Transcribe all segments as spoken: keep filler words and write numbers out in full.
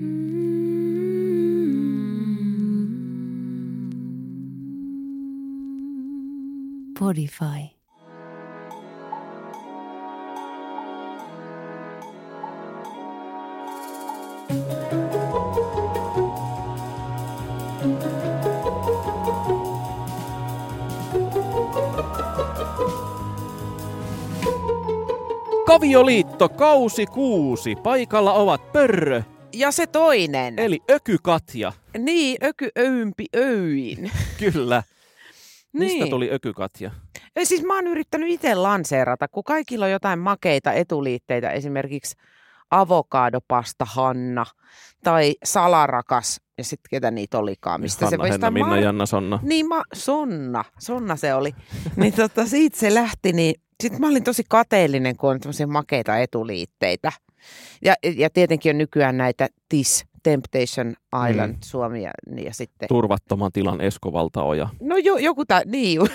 Spotify. Kavioliitto, kausi kuusi. Paikalla ovat Pörrö. Ja se toinen. Eli Öky-Katja. Niin, Öky Öympi Öyin. Kyllä. Mistä Niin. tuli Öky-Katja? Ja siis mä oon yrittänyt itse lanseerata, kun kaikilla on jotain makeita etuliitteitä, esimerkiksi avokadopasta Hanna tai salarakas, ja sitten ketä niitä olikaan. Mistä Hanna, se Henna, Minna, Mar- Janna, Sonna. Niin, ma- Sonna. Sonna se oli. Niin tota, siitä se lähti, niin sitten mä olin tosi kateellinen, kun on tämmöisiä makeita etuliitteitä. Ja, ja tietenkin on nykyään näitä T I S, Temptation Island, mm. Suomi ja, niin, ja sitten... Turvattoman tilan Esko Valtaoja. No jo, joku ta... Niin ju.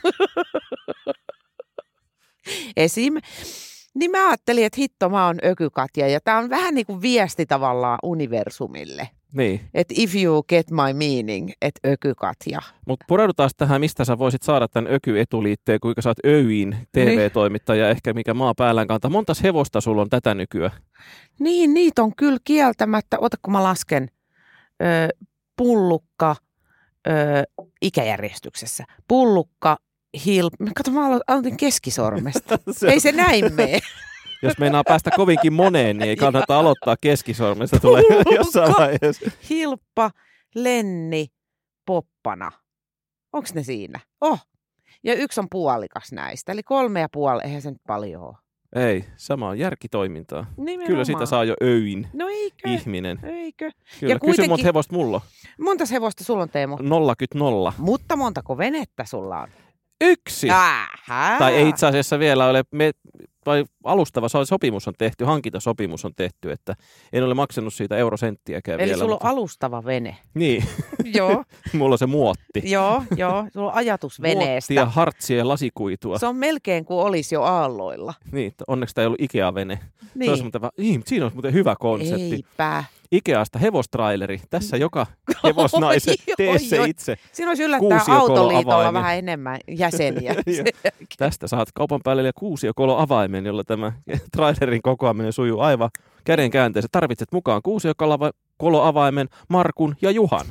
Esim. Niin mä ajattelin, että hitto, mä oon Öky-Katja, ja tää on vähän niin kuin viesti tavallaan universumille. Niin. Että if you get my meaning, että Öky-Katja. Mutta pureudutaan tähän, mistä sä voisit saada tämän Öky-etuliitteen, kuinka sä oot Öyin T V-toimittaja, ehkä mikä maa päällään kantaa. Montas hevosta sulla on tätä nykyään? Niin, niitä on kyllä kieltämättä. Ota, kun mä lasken. Ö, pullukka ö, ikäjärjestyksessä. Pullukka, hil... Kato, mä alo- aloitin keskisormesta. se Ei se näin mene. Jos meinaa päästä kovinkin moneen, niin ei kannata aloittaa keskisormesta. Tulee jossain vaiheessa. Hilppa, Lenni, Poppana. Onko ne siinä? Oh. Ja yksi on puolikas näistä. Eli kolme ja puoli. Eihän se nyt paljon ole. Ei, sama on järkitoimintaa. Nimenomaan. Kyllä sitä saa jo Öyin No eikö? ihminen. Eikö? Kyllä, Ja kysy kuitenkin... monta hevosta mulla. Montas hevosta sulla on, Teemu? Nolla kyt nolla. Mutta montako venettä sulla on? Yksi. Ähä. Tai ei itse asiassa vielä ole, me, vai alustava sopimus on tehty, hankintasopimus on tehty, että en ole maksanut siitä eurosenttiäkään Eli vielä. sulla mutta... on alustava vene. Niin. Joo. Mulla on se muotti. Joo, joo. Sulla on ajatus veneestä. Muottia, hartsia ja lasikuitua. Se on melkein kuin olisi jo aalloilla. Niin, onneksi tämä ei ollut Ikea-vene. Niin. Se olisi muuten, niin, siinä olisi muuten hyvä konsepti. Eipä. Ikeasta hevostraileri. Tässä joka hevosnaiset tee se joo. itse. Siinä olisi yllättäen Kuusiokolo Autoliitolla avaimen. vähän enemmän jäseniä. Tästä saat kaupan päälle kuusiokolo avaimen, jolla tämä trailerin kokoaminen sujuu aivan käden käänteessä. Tarvitset mukaan kuusiokolo avaimen, Markun ja Juhan.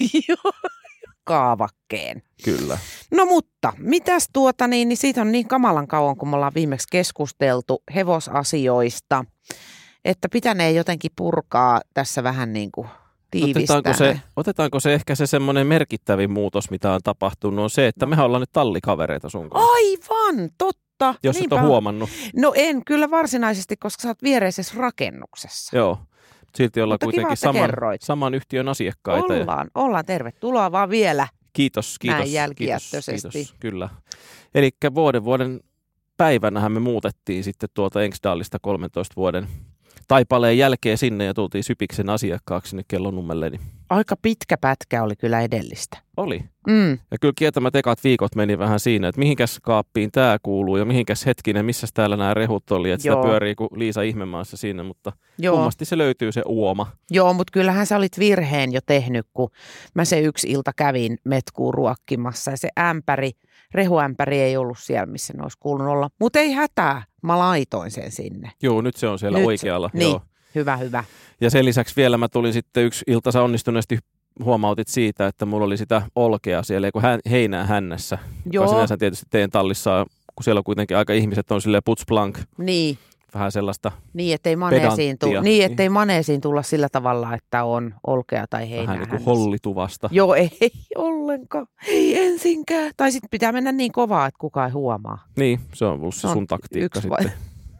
Kaavakkeen. Kyllä. No mutta, mitäs tuota niin, niin siitä on niin kamalan kauan, kun me ollaan viimeksi keskusteltu hevosasioista, että pitänee jotenkin purkaa tässä vähän niin kuin tiivistää. Otetaanko se, otetaanko se ehkä se semmoinen merkittävin muutos, mitä on tapahtunut, on se, että mehän ollaan nyt tallikavereita sun kanssa. Aivan, totta. Jos Niinpä et ole on. huomannut. No en kyllä varsinaisesti, koska sä oot viereisessä rakennuksessa. Joo. Silti ollaan Mutta kiva, kuitenkin että saman, kerroit. saman yhtiön asiakkaita. Ja Ollaan, ollaan. Tervetuloa vaan vielä. kiitos, kiitos. Näin jälkijättöisesti. Kiitos, kiitos, kyllä. Eli vuoden vuoden päivänähän me muutettiin sitten tuolta Ensdalista kolmentoista vuoden taipaleen jälkeen sinne ja tultiin Sypiksen asiakkaaksi sinne Kellonummelle. Niin Aika pitkä pätkä oli kyllä edellistä. oli. Mm. Ja kyllä kieltämät ekat viikot meni vähän siinä, että mihinkäs kaappiin tämä kuuluu ja mihinkäs hetkinen, missä täällä nämä rehut oli. Että sitä Joo. pyörii kuin Liisa Ihmemaassa siinä, mutta Joo. kummasti se löytyy se uoma. Joo, mutta kyllähän sä olit virheen jo tehnyt, kun mä se yksi ilta kävin metkuun ruokkimassa ja se ämpäri, rehuämpäri ei ollut siellä, missä ne olisi kuulunut olla. Mutta ei hätää, mä laitoin sen sinne. Joo, nyt se on siellä Nyt, oikealla. Niin, Joo. hyvä, hyvä. Ja sen lisäksi vielä mä tulin sitten yksi ilta, sä onnistuneesti huomautit siitä, että mulla oli sitä olkea siellä, kun hän, heinää hännässä. Joo. Joka sinänsä tietysti teidän tallissa, kun siellä on kuitenkin aika ihmiset on silleen putsblank, Niin, vähän sellaista niin ettei maneesiin, tulla, pedanttia. niin, ettei maneesiin tulla sillä tavalla, että on olkea tai heinää vähän niin kuin hännässä. hollituvasta. Joo, ei, ei ollenkaan. Ei ensinkään. Tai sitten pitää mennä niin kovaa, että kukaan ei huomaa. Niin, se on ollut se Se on sun taktiikka yksi vai- sitten.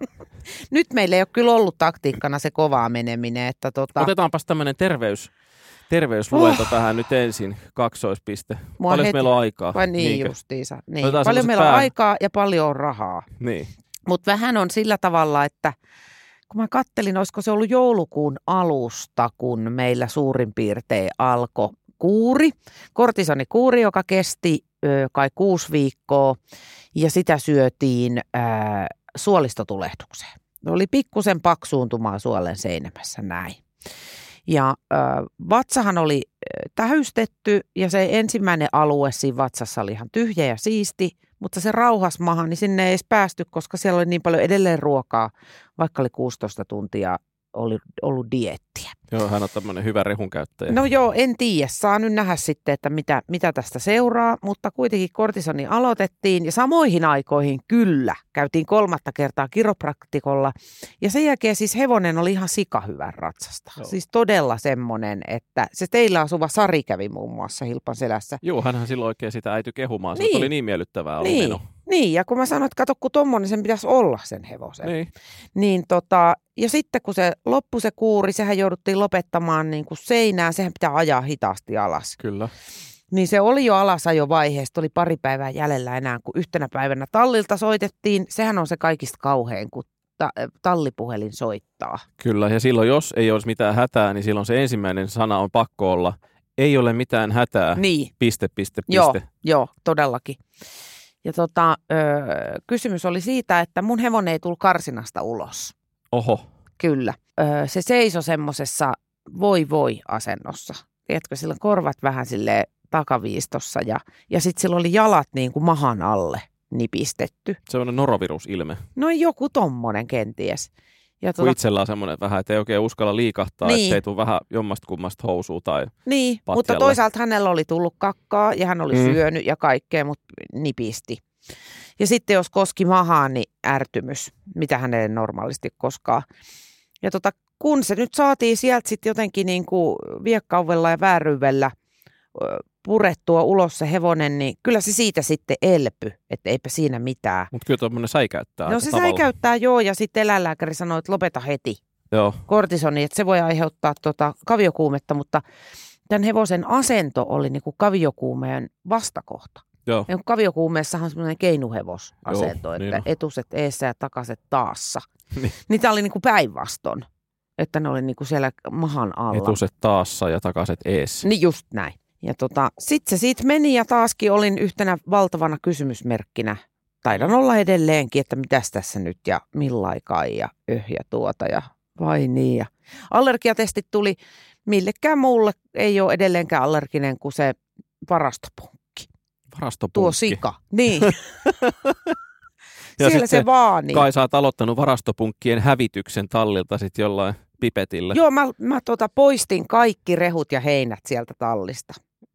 Nyt meillä ei ole kyllä ollut taktiikkana se kovaa meneminen. Että tota, Otetaanpas tämmöinen terveys, terveysluento Oh. tähän nyt ensin, kaksoispiste. Mua Paljon heti- meillä on aikaa? vai niin Niinkö? justiinsa. Niin. Otetaan Paljon semmoset meillä on pää- aikaa ja paljon on rahaa. Niin. Mutta vähän on sillä tavalla, että kun mä kattelin, olisiko se ollut joulukuun alusta, kun meillä suurin piirtein alkoi kuuri, kortisonikuuri, joka kesti ö, kai kuusi viikkoa ja sitä syötiin ö, suolistotulehdukseen. Oli pikkusen paksuuntumaa suolen seinämässä näin. Ja ö, vatsahan oli tähystetty ja se ensimmäinen alue siinä vatsassa oli ihan tyhjä ja siisti, mutta se rauhas maahan, niin sinne ei edes päästy, koska siellä oli niin paljon edelleen ruokaa, vaikka oli kuusitoista tuntia oli ollut dieettiä. Joo, hän on tämmöinen hyvä rehun käyttäjä. No joo, en tiedä. Saa nyt nähdä sitten, että mitä, mitä tästä seuraa, mutta kuitenkin kortisoni aloitettiin ja samoihin aikoihin kyllä käytiin kolmatta kertaa kiropraktikolla ja sen jälkeen siis hevonen oli ihan sikahyvän ratsasta. Joo. Siis todella semmoinen, että se teillä asuva Sari kävi muun muassa Hilpan selässä. Joo, hänhän silloin oikein sitä äity kehumaan. Se niin. oli niin miellyttävää ollut niin. meno. Niin, ja kun mä sanoin, että kato, kun tommonen sen pitäisi olla sen hevosen. Niin. Niin tota, ja sitten kun se loppui se kuuri, sehän jouduttiin lopettamaan niin kuin seinään, sehän pitää ajaa hitaasti alas. Kyllä. Niin se oli jo alasajovaiheesta, oli pari päivää jäljellä enää, kun yhtenä päivänä tallilta soitettiin. Sehän on se kaikista kauhein, kun ta- tallipuhelin soittaa. Kyllä, ja silloin jos ei olisi mitään hätää, niin silloin se ensimmäinen sana on pakko olla, ei ole mitään hätää, niin. piste, piste, piste. Joo, joo, todellakin. Ja tota, ö, kysymys oli siitä, että mun hevonen ei tullut karsinasta ulos. Oho. Kyllä. Ö, se seisoi semmoisessa voi voi asennossa. Tiedätkö, sillä korvat vähän silleen takaviistossa ja, ja sitten sillä oli jalat niin kuin mahan alle nipistetty. Semmoinen norovirusilme. No joku tommonen kenties. Ja tuota, kun itsellä on semmoinen vähän, että ei oikein uskalla liikahtaa, niin. Ettei tule vähän jommasta kummasta housua tai niin, patjalle. Mutta toisaalta hänellä oli tullut kakkaa ja hän oli mm. syönyt ja kaikkea, mutta nipisti. Ja sitten jos koski mahaan, niin ärtymys, mitä hänelle normaalisti koskaa. Ja tota, kun se nyt saatiin sieltä sitten jotenkin niin kuin viekkauvella ja vääryydellä purettua ulos se hevonen, niin kyllä se siitä sitten elpy, että eipä siinä mitään. Mutta kyllä tuommoinen säikäyttää. No se tavalla. säikäyttää joo, ja sitten eläinlääkäri sanoi, että lopeta heti joo. kortisoni, että se voi aiheuttaa tota kaviokuumetta, mutta tämän hevosen asento oli niin kuin kaviokuumeen vastakohta. Joo. Ja kaviokuumeessahan on semmoinen keinuhevosasento, joo, että niin etuset eessä ja takaset taassa. niin. niin tämä oli niin kuin päinvastoin, että ne oli niin kuin siellä mahan alla. Etuset taassa ja takaset eessä. Niin just näin. Ja tota, sitten se siitä meni ja taaskin olin yhtenä valtavana kysymysmerkkinä. Taidan olla edelleenkin, että mitäs tässä nyt ja millaikai ja öhjä tuota ja vai niin. Ja allergiatestit tuli, millekään muulle ei ole edelleenkään allerginen kuin se varastopunkki. Varastopunkki? Tuo sika, niin. Siellä se vaani. Kai sä oot aloittanut varastopunkkien hävityksen tallilta sitten jollain pipetillä. Joo, mä, mä tota poistin kaikki rehut ja heinät sieltä tallista.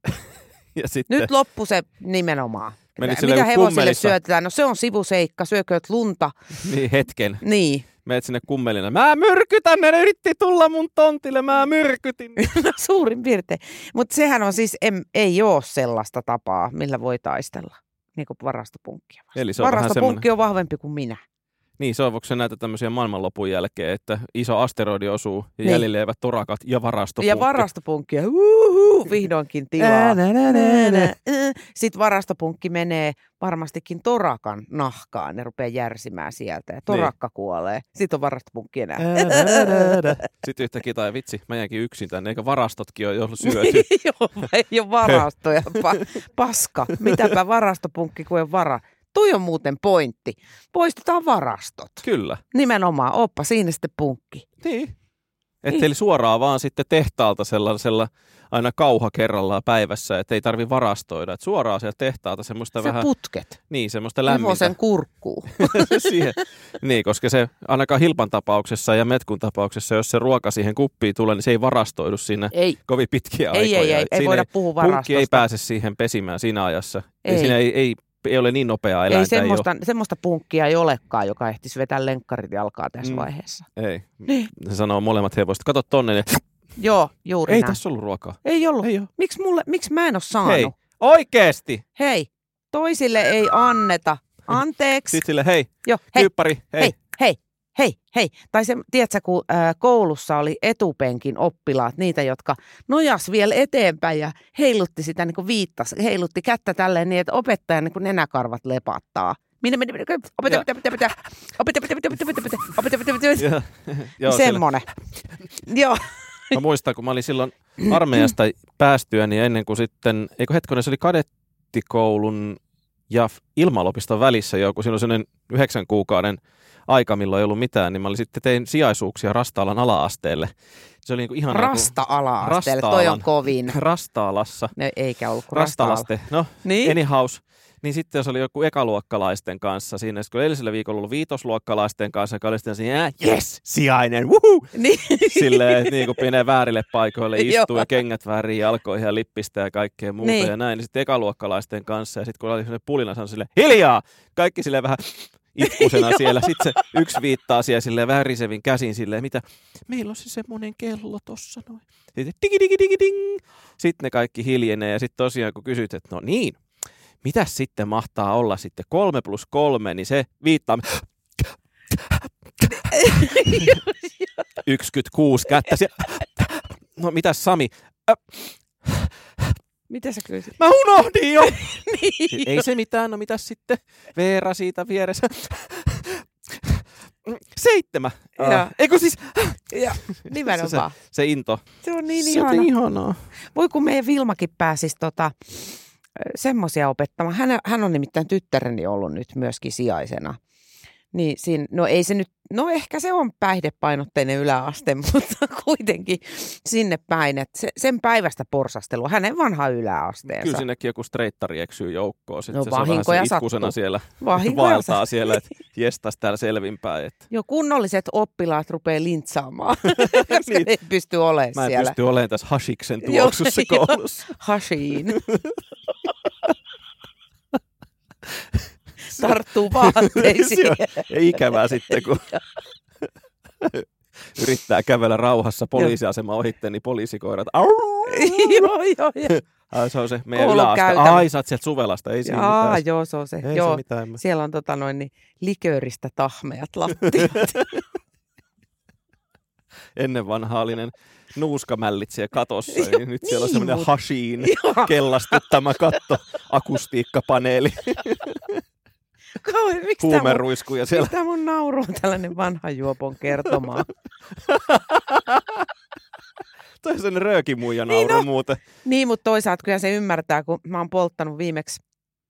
Ja sitten... Nyt loppu se nimenomaan. Menit mitä hevosille kummelissa. syötetään? No se on sivuseikka, syökööt lunta. Niin, hetken. Niin. Menet sinne kummelina. Mä myrkytän, ne yritti tulla mun tontille, mä myrkytin. No suurin piirtein. Mutta sehän on siis, em, ei ole sellaista tapaa, millä voi taistella. Niin kuin varastopunkkia vastaan. Eli se on varastopunkki semmoinen... on vahvempi kuin minä. Niin, se on, voiko se näitä tämmöisiä maailmanlopun jälkeen, että iso asteroidi osuu ja niin. jäljelle eivät torakat ja varastopunkki. Ja varastopunkki, ja uhuhu, vihdoinkin tilaa. Ää, nä, nä, nä, nä. Sitten varastopunkki menee varmastikin torakan nahkaan, ne rupeaa järsimään sieltä ja torakka niin. kuolee. Sitten on varastopunkki enää. Sitten yhtäkkiä, tai vitsi, mä jäänkin yksin tänne, eikä varastotkin ole jo syöty. Joo, ei ole varastoja, pa- paska. Mitäpä varastopunkki kuin on vara. Toi on muuten pointti. Poistetaan varastot. Kyllä. Nimenomaan. Oppa siinä sitten punkki. Niin. Että eli suoraan vaan sitten tehtaalta sellaisella aina kauha kerrallaan päivässä, että ei tarvi varastoida. Että suoraan sieltä tehtaalta semmoista se vähän... putket. Niin, semmoista lämmintä. Hevosen kurkkuu. siihen. Niin, koska se ainakaan Hilpan tapauksessa ja Metkun tapauksessa, jos se ruoka siihen kuppiin tulee, niin se ei varastoidu siinä ei. kovin pitkiä ei, aikoja. Ei, ei, ei voida puhua varastosta. Punkki ei pääse siihen pesimään siinä ajassa. Ei. Siinä ei... ei Ei ole niin nopeaa eläintä. Ei semmoista, ei semmoista punkkia ei olekaan, joka ehtisi vetää lenkkarit jalkaa tässä mm. vaiheessa. Ei. Niin. Se sanoo molemmat hevoset. Kato tonne. Ja... Joo, juuri Ei näin. tässä ollut ruokaa. Ei ollut. Ei ole. Miksi, mulle, miksi mä en ole saanut? Hei, oikeesti. Hei, toisille ei anneta. Anteeksi. Sitten sille, hei, Joo, hei, kyyppari, hei. hei, hei. Hei, hei. Tai se, tiedätkö, kun ä, koulussa oli etupenkin oppilaat, niitä, jotka nojas vielä eteenpäin ja heilutti sitä, niin kuin viittas, heilutti kättä tälleen niin, että opettajan niin kuin nenäkarvat lepattaa. Minä, minä, minä, opeta, opeta, opeta, opeta, opeta, opeta, opeta, opeta, opeta, opeta, opeta, opeta, semmoinen. Joo. Mä muistan, kun mä olin silloin armeijasta päästyäni niin ennen kuin sitten, eikö hetkonen, se oli kadettikoulun ja ilmailuopiston välissä joku, siinä oli sellainen yhdeksän kuukauden aika, milloin ei ollut mitään, niin mä olin sitten tein sijaisuuksia Rastaalan ala-asteelle. Se oli niin kuin ihana. Rasta-ala-asteelle, toi on kovin. Rasta-alassa. Ne eikä ollut kuin Rasta-alaste. No, niin? anyhows. Niin sitten jos oli joku ekaluokkalaisten kanssa siinä, kun edellisellä viikolla ollut viitosluokkalaisten kanssa, joka oli sitten siinä, yes, sijainen, wuhuu! Niin. Silleen, että niin kuin menee väärille paikoille, istuu ja kengät väärin jalkoihin ja lippistä ja kaikkea muuta niin. Ja näin. Niin sitten ekaluokkalaisten kanssa ja sitten kun oli sellainen pulina, sanoi silleen, hiljaa! Kaikki silleen vähän itkusena siellä. Sitten se yksi viittaa siellä silleen värisevin käsin silleen, mitä? Meillä on se semmoinen kello tossa noin. Sitten digi digi digi ding! Sitten ne kaikki hiljenee ja sitten tosiaan kun kysyt, että no niin. Mitäs sitten mahtaa olla sitten kolme plus kolme, niin se viittaa yhdeksänkymmentäkuusi kättä. No mitäs Sami? Mitä sä kysyt? Mä unohdin jo! Niin. Ei se mitään, no mitäs sitten? Veera siitä vieressä. Seitsemän. Uh, Eikö siis? Ja, nimenomaan. Se, se, se into. Se on niin se ihana. on ihanaa. Voi kun meidän Vilmakin pääsisi tota, semmoisia opettamaan. Hän, hän on nimittäin tyttäreni ollut nyt myöskin sijaisena. Niin siinä, no ei se nyt, no ehkä se on päihdepainotteinen yläaste, mutta kuitenkin sinne päin, että se, sen päivästä porsastelua, hänen vanha yläasteensa. Kyllä sinnekin joku streittari eksyy joukkoon. Sitten no se vahinkoja se itkusena siellä vahinkoja vaeltaa siellä, että jestas täällä selvinpäin. Että. Jo kunnolliset oppilaat rupeaa lintsaamaan, koska niin. Ei pysty olemaan Mä en siellä. pysty olemaan tässä Hashiksen tuoksussa koulussa. Hashiin. Tarttuu vaatteisiin. Ja ikävää sitten, kun yrittää kävellä rauhassa poliisiasema ohitte, niin poliisikoirat. Joo, joo, joo. Ai, se on se meidän yläaste. Ai, sä oot sieltä Suvelasta, ei siinä Jaa, mitään. joo, se on se. Ei joo. se mitään. Siellä on tota noin niin, likööristä tahmeat lattiat. Ennen vanhaallinen nuuskamällitsijä katossa, niin nyt siellä on semmoinen mut... Hashiin kellastuttama katto, akustiikkapaneeli. Huumeruiskuja siellä. Mistä mun nauru on tällainen vanha juopon kertomaa? Toi on sellainen röökimuija nauru niin no. muuten. Niin, mutta toisaalta kyllä se ymmärtää, kun mä oon polttanut viimeksi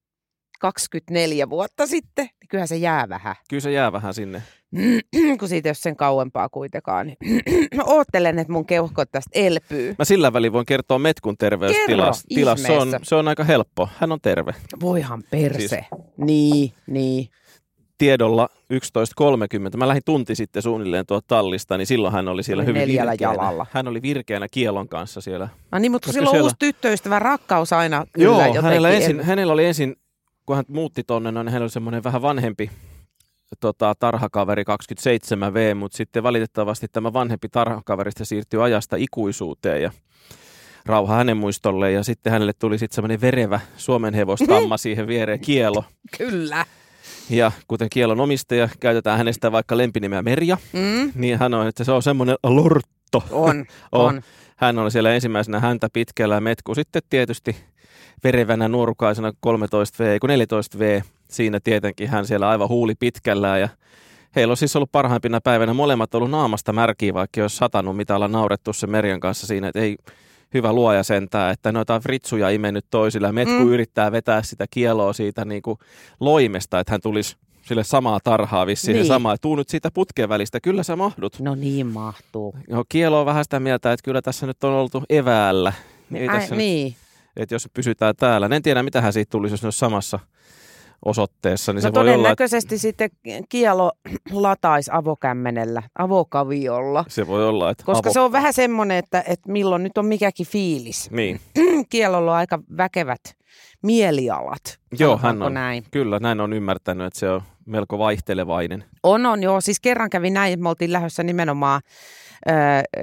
kaksikymmentäneljä vuotta sitten, niin kyllähän se jää vähän. Kyllä se jää vähän sinne. kun siitä ei ole sen kauempaa kuitenkaan. Niin mä oottelen, että mun keuhkot tästä elpyy. Mä sillä välin voin kertoa Metkun terveystilasta. Se on, se on aika helppo. Hän on terve. Voihan perse. Siis niin, niin. Tiedolla yksitoista kolmekymmentä. Mä lähdin tunti sitten suunnilleen tuolta tallista, niin silloin hän oli siellä oli hyvin virkeänä. Jalalla. Hän oli virkeänä kielon kanssa siellä. No niin, mutta silloin siellä... uusi tyttöystävä, rakkaus aina kyllä joo, jotenkin. Hänellä, ensin, hänellä oli ensin, kun hän muutti tonne, no, niin hänellä oli semmoinen vähän vanhempi tota, tarhakaveri kaksikymmentäseitsemän vuotias, mutta sitten valitettavasti tämä vanhempi tarhakaverista siirtyi ajasta ikuisuuteen ja rauha hänen muistolleen. Ja sitten hänelle tuli sitten semmoinen verevä suomenhevostamma siihen viereen, Kielo. Kyllä. Ja kuten Kielon omistaja, käytetään hänestä vaikka lempinimeä Merja, mm. niin hän on, että se on semmoinen lortto. On, on. on. Hän oli siellä ensimmäisenä häntä pitkällä ja Metku sitten tietysti verevänä nuorukaisena kolmetoista vuotias, kun neljätoista vuotias. Siinä tietenkin hän siellä aivan huuli pitkällään ja heillä on siis ollut parhaimpina päivänä molemmat ollut naamasta märkiä, vaikka ei olisi satanut mitä olla naurettu sen Merjan kanssa siinä, että ei hyvä luoja sentään, että noita fritsuja imennyt toisilla ja Metku mm. yrittää vetää sitä Kieloa siitä niin kuin loimesta, että hän tulisi sille samaa tarhaa vissiin niin. Samaa. Tuu nyt siitä putkeen välistä, kyllä sä mahdut. No niin mahtuu. Joo, Kielo on vähän sitä mieltä, että kyllä tässä nyt on oltu eväällä. Ei Ai, tässä niin. Nyt, että jos pysytään täällä. En tiedä, mitä hän siitä tulisi, jos ne olisi samassa osoitteessa. Niin no se voi todennäköisesti olla, sitten Kielo lataisi avokämmenellä, avokaviolla. Se voi olla, että koska avo... se on vähän semmoinen, että, että milloin nyt on mikäkin fiilis. Niin. Kielolla on aika väkevät mielialat. Joo, hän on. Näin? Kyllä, näin on ymmärtänyt, että se on melko vaihtelevainen. On, on, joo. Siis kerran kävi näin, että me oltiin lähdössä nimenomaan äh,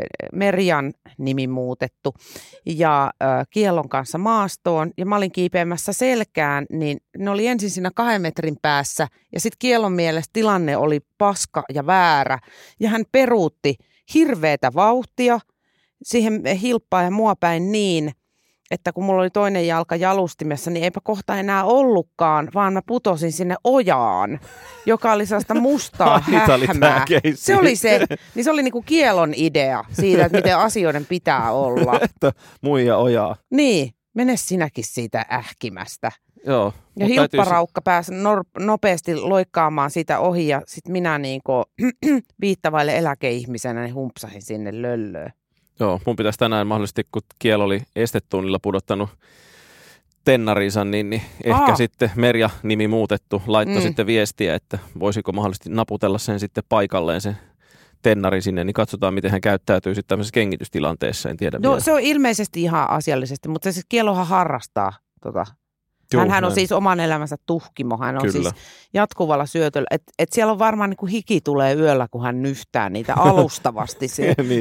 Merjan nimi muutettu ja äh, Kielon kanssa maastoon. Ja mä olin kiipeämässä selkään, niin ne oli ensin siinä kahden metrin päässä. Ja sitten Kielon mielestä tilanne oli paska ja väärä. Ja hän peruutti hirveätä vauhtia siihen hilppaan ja mua päin niin, että kun mulla oli toinen jalka jalustimessa, niin eipä kohta enää ollutkaan, vaan mä putosin sinne ojaan, joka oli sellaista mustaa hähmää. Se oli se, niin se oli niinku Kielon idea siitä, että miten asioiden pitää olla. Että muija ojaa. Niin, mene sinäkin siitä ähkimästä. Joo. Ja hilpparaukka pääsi nor- nopeasti loikkaamaan siitä ohi ja sitten minä niinku viittavaille eläkeihmisenä niin humpsahin sinne löllöön. Joo, mun pitäisi tänään mahdollisesti, kun Kiel oli estetunnilla pudottanut tennarinsa, niin, niin ehkä Aa. sitten Merja-nimi muutettu, laittoi Mm. sitten viestiä, että voisiko mahdollisesti naputella sen sitten paikalleen sen tennari sinne, niin katsotaan, miten hän käyttäytyy sitten tämmöisessä kengitystilanteessa, en tiedä No vielä. se on ilmeisesti ihan asiallisesti, mutta se siis Kielohan harrastaa tota. Juu, Hänhän on näin. siis oman elämänsä tuhkimo, hän on Kyllä. siis jatkuvalla syötöllä. Että et siellä on varmaan niin kuin hiki tulee yöllä, kun hän nyhtää niitä alustavasti. Siellä. niin.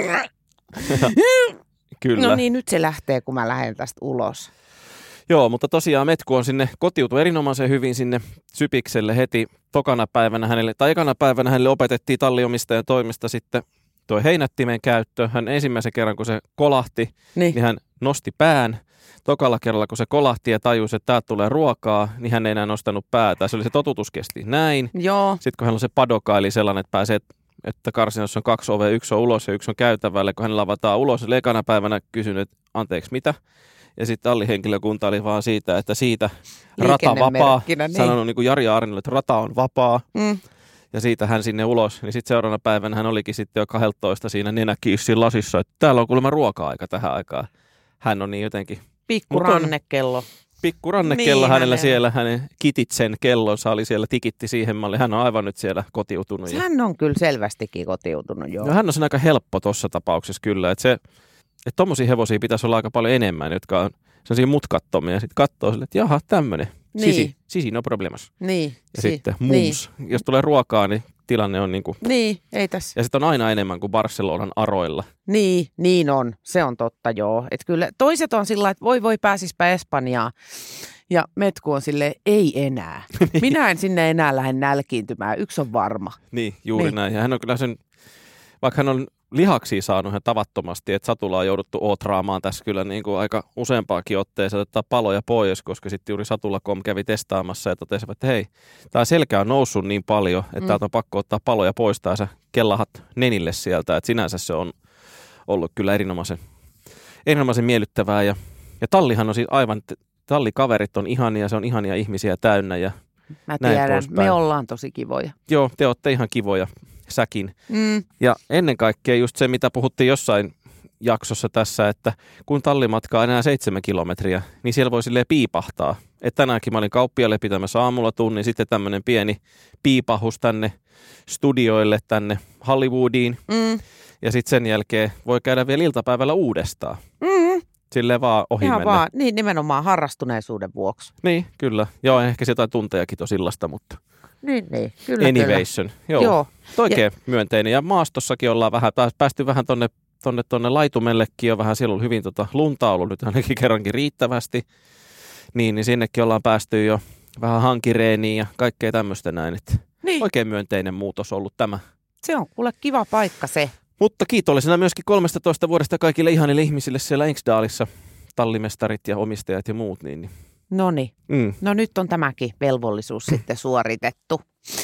Kyllä. No niin, nyt se lähtee, kun mä lähden tästä ulos. Joo, mutta tosiaan Metku on sinne kotiutui erinomaisen hyvin sinne Sypikselle heti tokana päivänä hänelle, tai ekana päivänä hänelle opetettiin talliomistajan toimesta sitten tuo heinättimen käyttö. Hän ensimmäisen kerran, kun se kolahti, Niin. niin hän nosti pään. Tokalla kerralla, kun se kolahti ja tajusi, että täältä tulee ruokaa, niin hän ei enää nostanut päätä. Se oli se totutus kesti näin. Joo, Sitten kun hänellä on se padoka, eli sellainen, että pääsee, että karsinassa on kaksi ovea, yksi on ulos ja yksi on käytävällä. Kun hänellä avataan ulos, eli ekana päivänä kysynyt, että anteeksi, mitä? Ja sitten allihenkilökunta oli vaan siitä, että siitä rata vapaa. Liikennemerkkinä, niin. Sanonut niin kuin Jari Aarnille, että rata on vapaa. mm. Ja siitä hän sinne ulos. Niin sitten seuraavana päivänä hän olikin sitten jo kaksitoista siinä nenäkiissin lasissa, että täällä on kuulemma ruoka-aika tähän aikaan. Hän on niin jotenkin Pikku Mut on- rannekello. pikku rannekello Niin, hänellä hänellä. siellä, hänen kititsen kellonsa oli siellä, tikitti siihen malliin. Hän on aivan nyt siellä kotiutunut. Ja, Hän on kyllä selvästikin kotiutunut, joo. ja hän on sen aika helppo tuossa tapauksessa kyllä, että se, että tommosia hevosia pitäisi olla aika paljon enemmän, jotka on sellaisia mutkattomia ja sitten katsoo sille, että jaha, tämmöinen, Niin. sisi, sisi, no problemas. Niin, Ja si- sitten niin. mums, jos tulee ruokaa, niin tilanne on niin kuin, Niin, ei tässä. ja sitten on aina enemmän kuin Barcelonan aroilla. Niin, niin on. Se on totta, joo. Et kyllä toiset on sillä että voi voi pääsispä Espanjaan. Ja Metku on silleen, ei enää. Minä en sinne enää lähde nälkiintymään. Yksi on varma. Niin, juuri Niin. näin. Ja hän on kyllä sen, vaikka hän on lihaksia saanut ihan tavattomasti, että Satula on jouduttu ootraamaan tässä kyllä niin kuin aika useampaakin otteeseen, ottaa paloja pois, koska sitten juuri Satula piste com kävi testaamassa ja totesi, että hei, tämä selkä on noussut niin paljon, että Mm. täältä on pakko ottaa paloja pois tai sä kellahat nenille sieltä, että sinänsä se on ollut kyllä erinomaisen, erinomaisen miellyttävää ja, ja tallihan on siis aivan, tallikaverit on ihania, se on ihania ihmisiä täynnä ja Mä Näin tiedän, poispäin. me ollaan tosi kivoja. joo, te olette ihan kivoja, säkin. Mm. Ja ennen kaikkea just se, mitä puhuttiin jossain jaksossa tässä, että kun tallimatka on enää seitsemän kilometriä, niin siellä voi silleen piipahtaa. Että tänäänkin mä olin kauppialle pitämässä aamulla tunnin, sitten tämmöinen pieni piipahus tänne studioille, tänne Hollywoodiin. Mm. Ja sitten sen jälkeen voi käydä vielä iltapäivällä uudestaan. Mm. Silleen vaan ohi Ihan mennä. vaan, niin nimenomaan harrastuneisuuden vuoksi. Niin, kyllä. Joo, ehkä se jotain tuntejakin tuossa illasta, mutta Niin, niin. Kyllä, anywayson. Joo, kyllä. Joo. oikein myönteinen. Ja maastossakin ollaan vähän, pääs- päästy vähän tonne, tonne, tonne laitumellekin jo vähän, siellä on hyvin tota, lunta ollut nyt ainakin kerrankin riittävästi. Niin, niin sinnekin ollaan päästy jo vähän hankireeniin ja kaikkea tämmöistä näin. Et Niin. oikein myönteinen muutos ollut tämä. Se on kuule kiva paikka se. Mutta kiitollisena myöskin kolmestatoista vuodesta kaikille ihanille ihmisille siellä Enksdaalissa, tallimestarit ja omistajat ja muut. Niin, niin. Noniin. Mm, No nyt on tämäkin velvollisuus sitten suoritettu.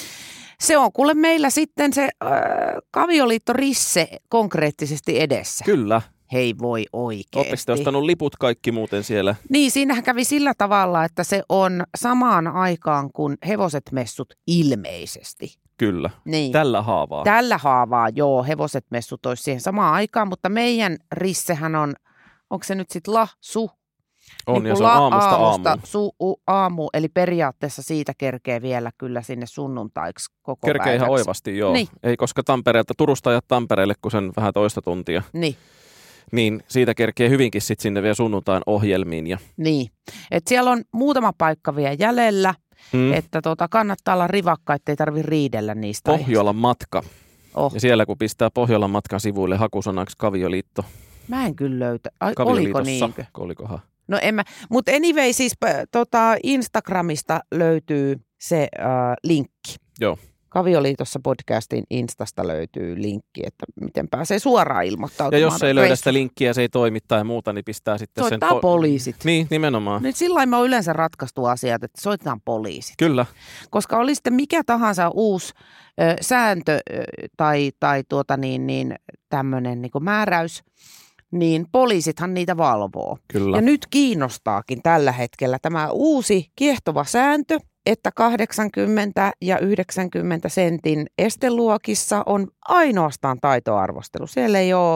Se on kuule meillä sitten se äh, Kavioliitto Risse konkreettisesti edessä. kyllä. Hei voi oikeesti. Oletteko te ostanut liput kaikki muuten siellä? Niin, siinähän kävi sillä tavalla, että se on samaan aikaan kuin hevoset messut ilmeisesti. Kyllä. Niin. Tällä haavaa. Tällä haavaa, joo, hevoset messut olisi siihen samaan aikaan, mutta meidän Rissehän on, onko se nyt sitten la, su, On, niin ja kuin se on la- aamusta aamusta aamuun. Su, u, aamu, eli periaatteessa siitä kerkee vielä kyllä sinne sunnuntaiksi koko Kerkee ihan päiväksi. oivasti, joo. Niin. Ei, koska Tampereelta, Turusta ajat Tampereelle, kun sen vähän toista tuntia, Niin, niin siitä kerkee hyvinkin sitten sinne vielä sunnuntain ohjelmiin. Ja, niin. Et siellä on muutama paikka vielä jäljellä, mm, että tota, kannattaa olla rivakka, ettei tarvitse riidellä niistä. Pohjolan matka. Oh. Ja siellä kun pistää Pohjolan matkan sivuille hakusanaksi Kavioliitto. Mä en kyllä löytä. Ai, oliko Kavioliitossa. niinkö? Olikohan? No en mä. Mutta anyway, siis p- tota, Instagramista löytyy se äh, linkki. Joo. Kavioliitossa podcastin Instasta löytyy linkki, että miten pääsee suoraan Ja ilmoittautumaan. jos ei löydä reissuun. sitä linkkiä, se ei toimi tai muuta, niin pistää sitten Soittaa sen... po- poliisit. Niin, nimenomaan. Nyt sillä lailla me on yleensä ratkaistu asiat, että soitetaan poliisit. Kyllä. Koska oli sitten mikä tahansa uusi ö, sääntö ö, tai, tai tuota niin, niin, tämmöinen niin kuin määräys, niin poliisithan niitä valvoo. Kyllä. Ja nyt kiinnostaakin tällä hetkellä tämä uusi kiehtova sääntö, että kahdeksankymmentä ja yhdeksänkymmentä sentin esteluokissa on ainoastaan taitoarvostelu. Siellä ei ole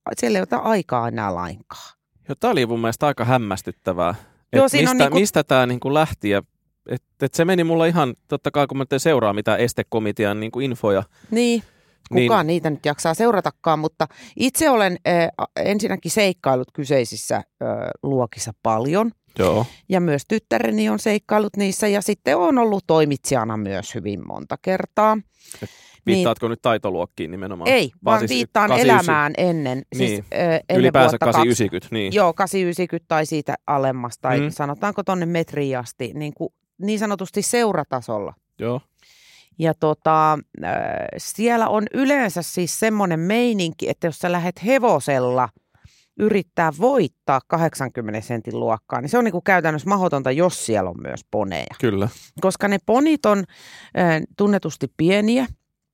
siellä ei ota aikaa enää lainkaan. Joo, tämä oli mun mielestä aika hämmästyttävää. Joo, mistä, niin kuin... mistä tämä niin kuin lähti ja et, et se meni mulla ihan, totta kai kun mä en seuraa mitään estekomitean niin kuin infoja. Niin, kukaan niin, niitä nyt jaksaa seuratakaan, mutta itse olen äh, ensinnäkin seikkailut kyseisissä äh, luokissa paljon. Joo. Ja myös tyttäreni on seikkailut niissä ja sitten on ollut toimitsijana myös hyvin monta kertaa. Et viittaatko niin, nyt taitoluokkiin nimenomaan? Ei, vaan, vaan siis viittaan elämään ennen. Niin. Siis, äh, ennen ylipäänsä kahdeksan yhdeksänkymmentä. Niin. Joo, kahdeksan yhdeksänkymmentä tai siitä alemmas tai mm. sanotaanko tonne metriin asti, niin, kuin, niin sanotusti seuratasolla. Joo. Ja tota, äh, siellä on yleensä siis semmoinen meininki, että jos sä lähdet hevosella yrittää voittaa kahdeksankymmenen sentin luokkaa, niin se on niin kuin käytännössä mahdotonta, jos siellä on myös poneja. Kyllä. Koska ne ponit on äh, tunnetusti pieniä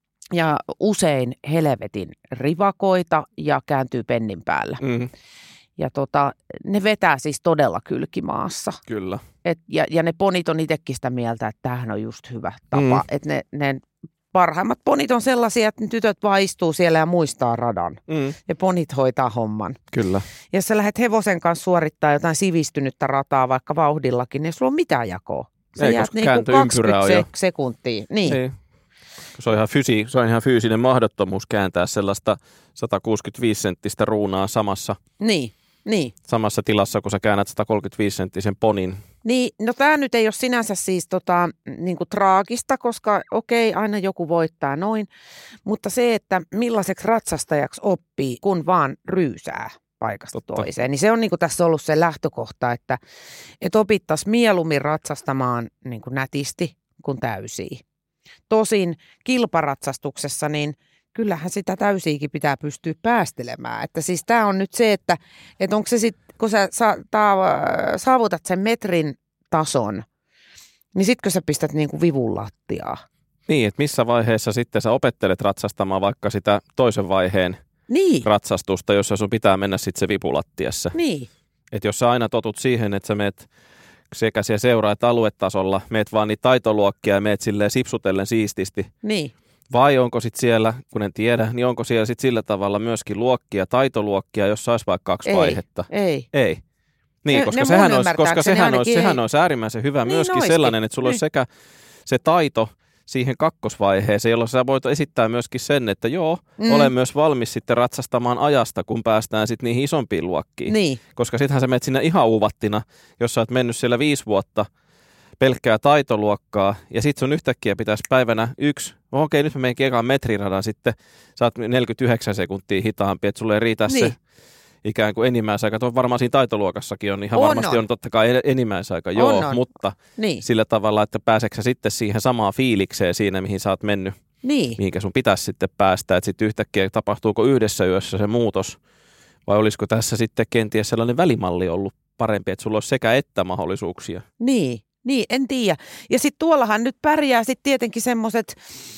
ja usein helvetin rivakoita ja kääntyy pennin päällä. Mm. Ja tota, ne vetää siis todella kylkimaassa. Kyllä. Et, ja, ja ne ponit on itsekin sitä mieltä, että tämähän on just hyvä tapa. Mm. Että ne, ne parhaimmat ponit on sellaisia, että ne tytöt vaan istuu siellä ja muistaa radan. Mm. Ja ponit hoitaa homman. Kyllä. Ja jos sä lähdet hevosen kanssa suorittaa jotain sivistynyttä rataa vaikka vauhdillakin, niin ei sulla ole mitään jakoa. Sä ei, jäät niinku kaksikymmentä se, sekuntia. Niin. Ei. Se on, ihan fysi, se on ihan fyysinen mahdottomuus kääntää sellaista sata kuusikymmentäviisi senttistä ruunaa samassa, niin, niin. samassa tilassa, kun sä käännät sata kolmekymmentäviisi senttisen ponin. Niin, no tämä nyt ei ole sinänsä siis tota, niinku traagista, koska okei, aina joku voittaa noin, mutta se, että millaiseksi ratsastajaksi oppii, kun vaan ryysää paikasta Totta. toiseen, niin se on niinku tässä ollut se lähtökohta, että et opittaisiin mieluummin ratsastamaan niinku nätisti kuin täysiä. Tosin kilparatsastuksessa, niin kyllähän sitä täysiäkin pitää pystyä päästelemään. Että siis tämä on nyt se, että, että onko se sitten, kun sä sa, ta, saavutat sen metrin tason, niin sitkö sä pistät niinku vivun lattiaa? Niin, että missä vaiheessa sitten sä opettelet ratsastamaan vaikka sitä toisen vaiheen niin. ratsastusta, jossa sun pitää mennä sitten se vipulattiassa. Niin. Että jos sä aina totut siihen, että sä meet sekä siellä seuraa että aluetasolla, meet vaan niitä taitoluokkia ja meet silleen sipsutellen siististi. Niin. Vai onko sitten siellä, kun en tiedä, niin onko siellä sitten sillä tavalla myöskin luokkia, taitoluokkia, jossa olisi vaikka kaksi ei, vaihetta? Ei, ei. Niin, ne, koska, ne sehän, olisi, koska sehän, olisi, ei. sehän olisi äärimmäisen hyvä niin myöskin olisikin. Sellainen, että sulla niin. olisi sekä se taito siihen kakkosvaiheeseen, jolloin sä voit esittää myöskin sen, että joo, mm. olen myös valmis sitten ratsastamaan ajasta, kun päästään sitten niihin isompiin luokkiin. Niin. Koska sittenhän sä menet sinne ihan uvattina, jos sä oot mennyt siellä viisi vuotta pelkkää taitoluokkaa, ja sitten sun yhtäkkiä pitäisi päivänä yksi, no okei, nyt mä menenkin ekaan metriradan, sitten sä oot neljäkymmentäyhdeksän sekuntia hitaampi, että sulle ei riitä niin. se ikään kuin enimmäisaika. Tuo varmaan siinä taitoluokassakin on, ihan on, varmasti on, on totta kai enimmäisaika, on, joo, on. Mutta niin. sillä tavalla, että pääseekö sä sitten siihen samaan fiilikseen siinä, mihin sä oot mennyt, niin. mihinkä sun pitäisi sitten päästä, että sitten yhtäkkiä tapahtuuko yhdessä yössä se muutos, vai olisiko tässä sitten kenties sellainen välimalli ollut parempi, että sulla olisi sekä että mahdollisuuksia. Niin. Niin, en tiedä. Ja sitten tuollahan nyt pärjää sitten tietenkin semmoiset,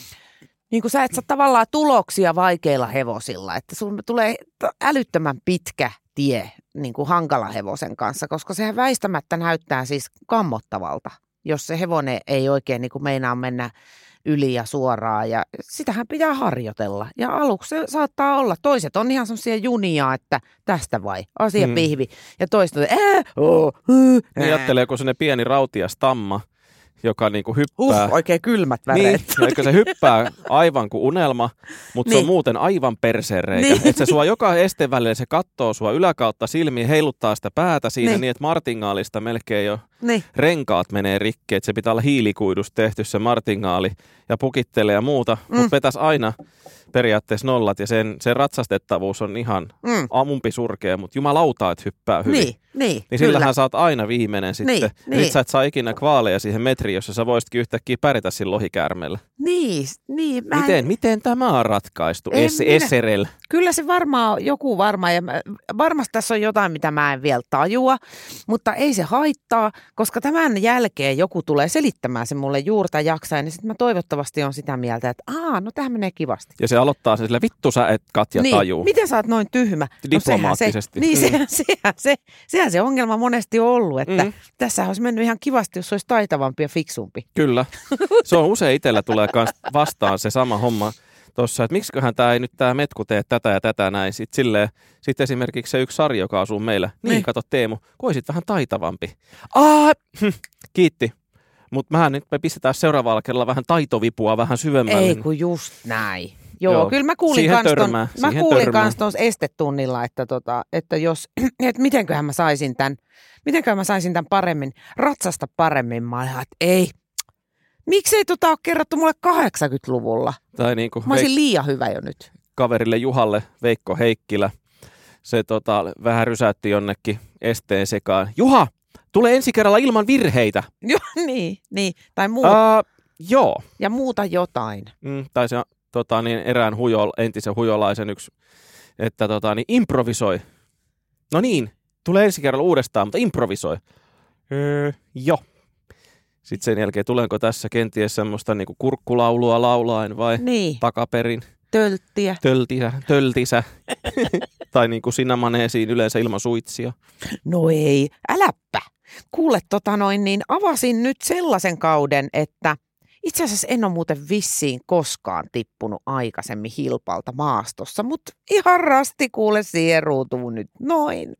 niin kuin sä et saa tavallaan tuloksia vaikeilla hevosilla, että sulla tulee älyttömän pitkä tie niin kuin hankala hevosen kanssa, koska sehän väistämättä näyttää siis kammottavalta, jos se hevonen ei oikein niin kuin meinaa mennä yli ja suoraan, ja sitähän pitää harjoitella. Ja aluksi se saattaa olla. Toiset on ihan semmoisia junia, että tästä vai, asia mm. pihvi. Ja toiset on, ää, oh, uh, niin ajatteleeko se pieni rautias tamma, joka niinku hyppää. Uh, oikein kylmät väreet. Niin, eikö se hyppää aivan kuin unelma, mutta niin. se on muuten aivan persereikä. Niin. Että se sua joka esteen välillä, se katsoo sua yläkautta silmiin, heiluttaa sitä päätä siinä niin, niin että martingaalista melkein jo niin. renkaat menee rikki. Että se pitää olla hiilikuidusta tehty se martingaali ja pukittelee ja muuta, mm. mutta vetäisi aina periaatteessa nollat ja sen, sen ratsastettavuus on ihan mm. amumpi surkea, mutta jumalauta, että hyppää hyvin. Niin, niin, niin sillähän sä oot aina viimeinen sitten. Niin, niin. Nyt sä et saa ikinä kvaaleja siihen metriin, jossa sä voisitkin yhtäkkiä pärjätä sillä lohikäärmeellä. Niin, niin. Mä miten, en... miten tämä on ratkaistu? Es, minä... Eserel. Kyllä se varmaan, joku varmaan, ja mä, varmasti tässä on jotain, mitä mä en vielä tajua, mutta ei se haittaa, koska tämän jälkeen joku tulee selittämään se mulle juurta jaksain, ja sitten mä toivottavasti on sitä mieltä, että aa, no tämähän menee kivasti. Ja se aloittaa se sille, vittu sä et Katja niin, tajuu. Miten sä oot noin tyhmä? Diplomaattisesti. No, sehän, se, niin, mm. sehän, sehän, se, sehän se ongelma monesti on ollut, että mm. tässä olisi mennyt ihan kivasti, jos olisi taitavampi ja fiksumpi. Kyllä. Se on usein itsellä tulee vastaan se sama homma. tuossa, että miksiköhän tämä ei nyt tämä Metku tee tätä ja tätä näin. Sitten silleen, sit esimerkiksi se yksi Sari, joka asuu meillä. Niin, niin kato Teemu, kun olisit vähän taitavampi. Aa, hm, kiitti. Mutta mä nyt me pistetään seuraavalla kerralla vähän taitovipua vähän syvemmälle. Ei kun just näin. Joo, Joo. kyllä mä kuulin kans ton, mä kuulin kans tuossa estetunnilla, että, tota, että jos, että mitenköhän mä saisin tämän, mitenköhän mä saisin tämän paremmin, ratsasta paremmin. Mä olin, että ei, miksei tota ole kerrottu mulle kahdeksankymmentäluvulla? Tai niin kuin mä olisin Veik- liian hyvä jo nyt. Kaverille Juhalle Veikko Heikkilä, se tota, vähän rysäytti jonnekin esteen sekaan. Juha, tule ensi kerralla ilman virheitä. Joo, niin, niin, tai muuta. Uh, joo. Ja muuta jotain. Mm, tai se tota, niin erään hujo, entisen hujolaisen yksi, että tota, niin improvisoi. No niin, tulee ensi kerralla uudestaan, mutta improvisoi. Öö, joo. Sitten sen jälkeen tulenko tässä kenties semmoista niinku kurkkulaulua laulaen vai niin. takaperin? Tölttiä. Töltisä, töltisä. Tai niin kuin Sinamaneesiin yleensä ilman suitsia. No ei, äläppä. Kuule, tota noin, niin avasin nyt sellaisen kauden, että itse asiassa en ole muuten vissiin koskaan tippunut aikaisemmin hilpalta maastossa, mutta ihan rasti kuule sieruutuu nyt noin.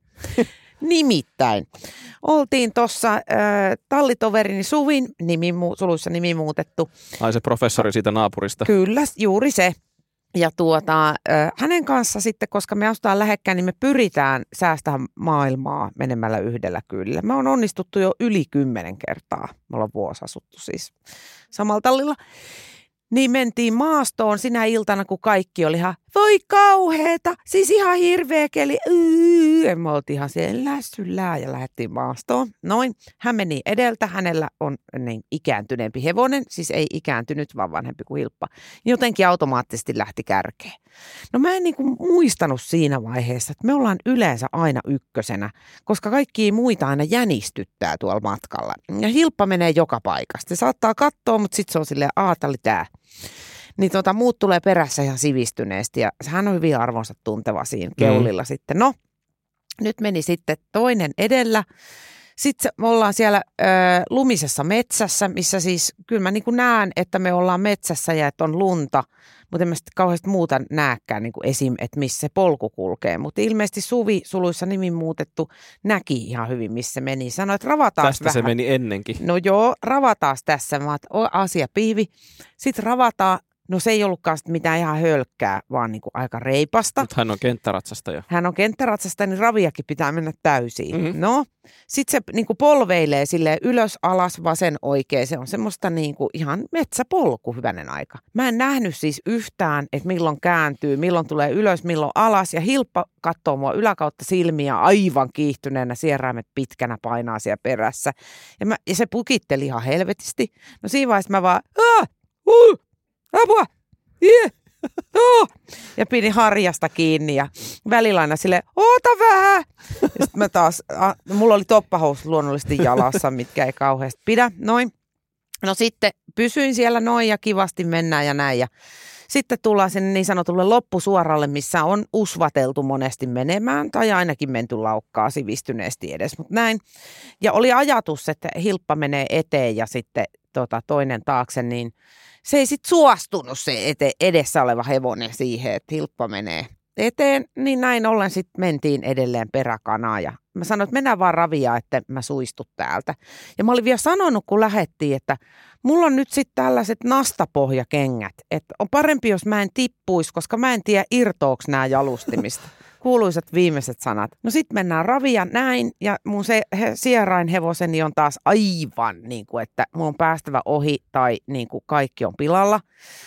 Nimittäin oltiin tuossa äh, tallitoverini Suvin, nimi, suluissa nimi muutettu. Ai se professori siitä naapurista. Kyllä, juuri se. Ja tuota, äh, hänen kanssa sitten, koska me asutaan lähekkäin, niin me pyritään säästämään maailmaa menemällä yhdellä kyllä. Me on onnistuttu jo yli kymmenen kertaa. Me ollaan vuosi asuttu siis samalla tallilla. Niin mentiin maastoon sinä iltana, kun kaikki oli ihan, voi kauheeta, siis ihan hirveä keli. Yy, me oltiin ihan siellä lässyllää ja lähdettiin maastoon. Noin, hän meni edeltä, hänellä on niin ikääntyneempi hevonen, siis ei ikääntynyt, vaan vanhempi kuin Hilppa. Jotenkin automaattisesti lähti kärkeen. No mä en niin kuin muistanut siinä vaiheessa, että me ollaan yleensä aina ykkösenä, koska kaikki muita aina jänistyttää tuolla matkalla. Ja Hilppa menee joka paikasta. Se saattaa katsoa, mutta sitten se on silleen, aatali tää. Niin tota, muut tulee perässä ihan sivistyneesti ja hän on hyvin arvonsa tunteva siinä keulilla mm. sitten. No, nyt meni sitten toinen edellä. Sitten me ollaan siellä ö, lumisessa metsässä, missä siis kyllä mä niin kuin näen, että me ollaan metsässä ja että on lunta, mutta en mä sitten kauheasti muuta näekään niin kuin esim, että missä se polku kulkee. Mutta ilmeisesti Suvi, suluissa nimi muutettu, näki ihan hyvin, missä se meni. Sanoi, että ravataan Tästä vähän. Se meni ennenkin. No joo, ravataan tässä. Mä oon asia piivi. Sitten ravataan. No se ei ollutkaan mitään ihan hölkkää, vaan niin kuin aika reipasta. Nyt hän on kenttäratsastaja. Hän on kenttäratsastaja, niin raviakin pitää mennä täysiin. Mm-hmm. No, sitten se niin kuin polveilee silleen ylös, alas, vasen, oikein. Se on semmoista niin kuin ihan metsäpolku hyvänen aika. Mä en nähnyt siis yhtään, että milloin kääntyy, milloin tulee ylös, milloin alas. Ja Hilppa katsoo mua yläkautta silmiä aivan kiihtyneenä, sieraimet pitkänä painaa siellä perässä. Ja, mä, ja se pukitteli ihan helvetisti. No siinä vaiheessa mä vaan, aah, uh! Apua! Yeah. Oh. Ja pidin harjasta kiinni ja välillä aina silleen, oota vähän! Ja sitten mä taas, a, mulla oli toppahousut luonnollisesti jalassa, mitkä ei kauheasti pidä, noin. No sitten pysyin siellä noin ja kivasti mennään ja näin ja sitten tullaan sinne niin sanotulle loppusuoralle, missä on usvateltu monesti menemään tai ainakin menty laukkaa sivistyneesti edes, mutta näin. Ja oli ajatus, että Hilppa menee eteen ja sitten tota, toinen taakse, niin se ei sitten suostunut se ete, edessä oleva hevonen siihen, että Hilppa menee eteen, niin näin ollen sitten mentiin edelleen peräkanaa ja mä sanoin, että mennään vaan ravia, että mä suistun täältä. Ja mä olin vielä sanonut, kun lähettiin, että mulla on nyt sitten tällaiset nastapohjakengät, että on parempi, jos mä en tippuisi, koska mä en tiedä irtooks nämä jalustimista. Kuuluisat viimeiset sanat. No sitten mennään ravia näin ja mun se he, sierain hevoseni on taas aivan niin kuin, että mun on päästävä ohi tai niin kuin kaikki on pilalla.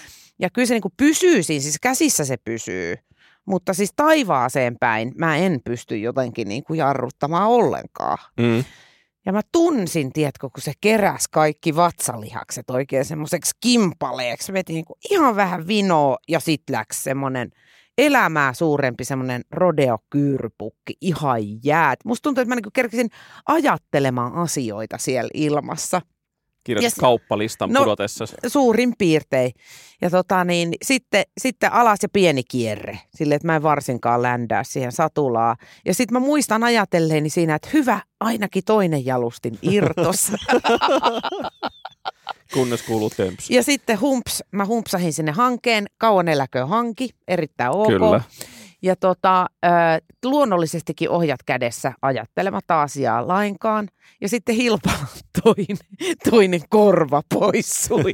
Ja kyllä se niin kuin pysyy siinä, siis käsissä se pysyy, mutta siis taivaaseen päin mä en pysty jotenkin niin kuin jarruttamaan ollenkaan. Mm. Ja mä tunsin, tiedätkö, kun se keräsi kaikki vatsalihakset oikein semmoiseksi kimpaleeksi. Veti niin kuin ihan vähän vinoa ja sit läks semmoinen elämää suurempi semmoinen rodeo-kyyrpukki, ihan jäät. Musta tuntuu, että mä niin kerkisin ajattelemaan asioita siellä ilmassa. Kirjoitat kauppalistan no, pudotessa. Suurin piirtein. Ja tota niin, sitten, sitten alas ja pieni kierre, silleen, että mä en varsinkaan ländää siihen satulaa. Ja sitten mä muistan ajatelleeni siinä, että hyvä, ainakin toinen jalustin irtos. Kunnes kuuluu tömpsy. Ja sitten humps, mä humpsahin sinne hankeen, kauan eläköön hanki, erittäin ok. Kyllä. Ja tota, äh, luonnollisestikin ohjat kädessä ajattelematta asiaa lainkaan. Ja sitten Hilpala toinen, toinen korva poissui.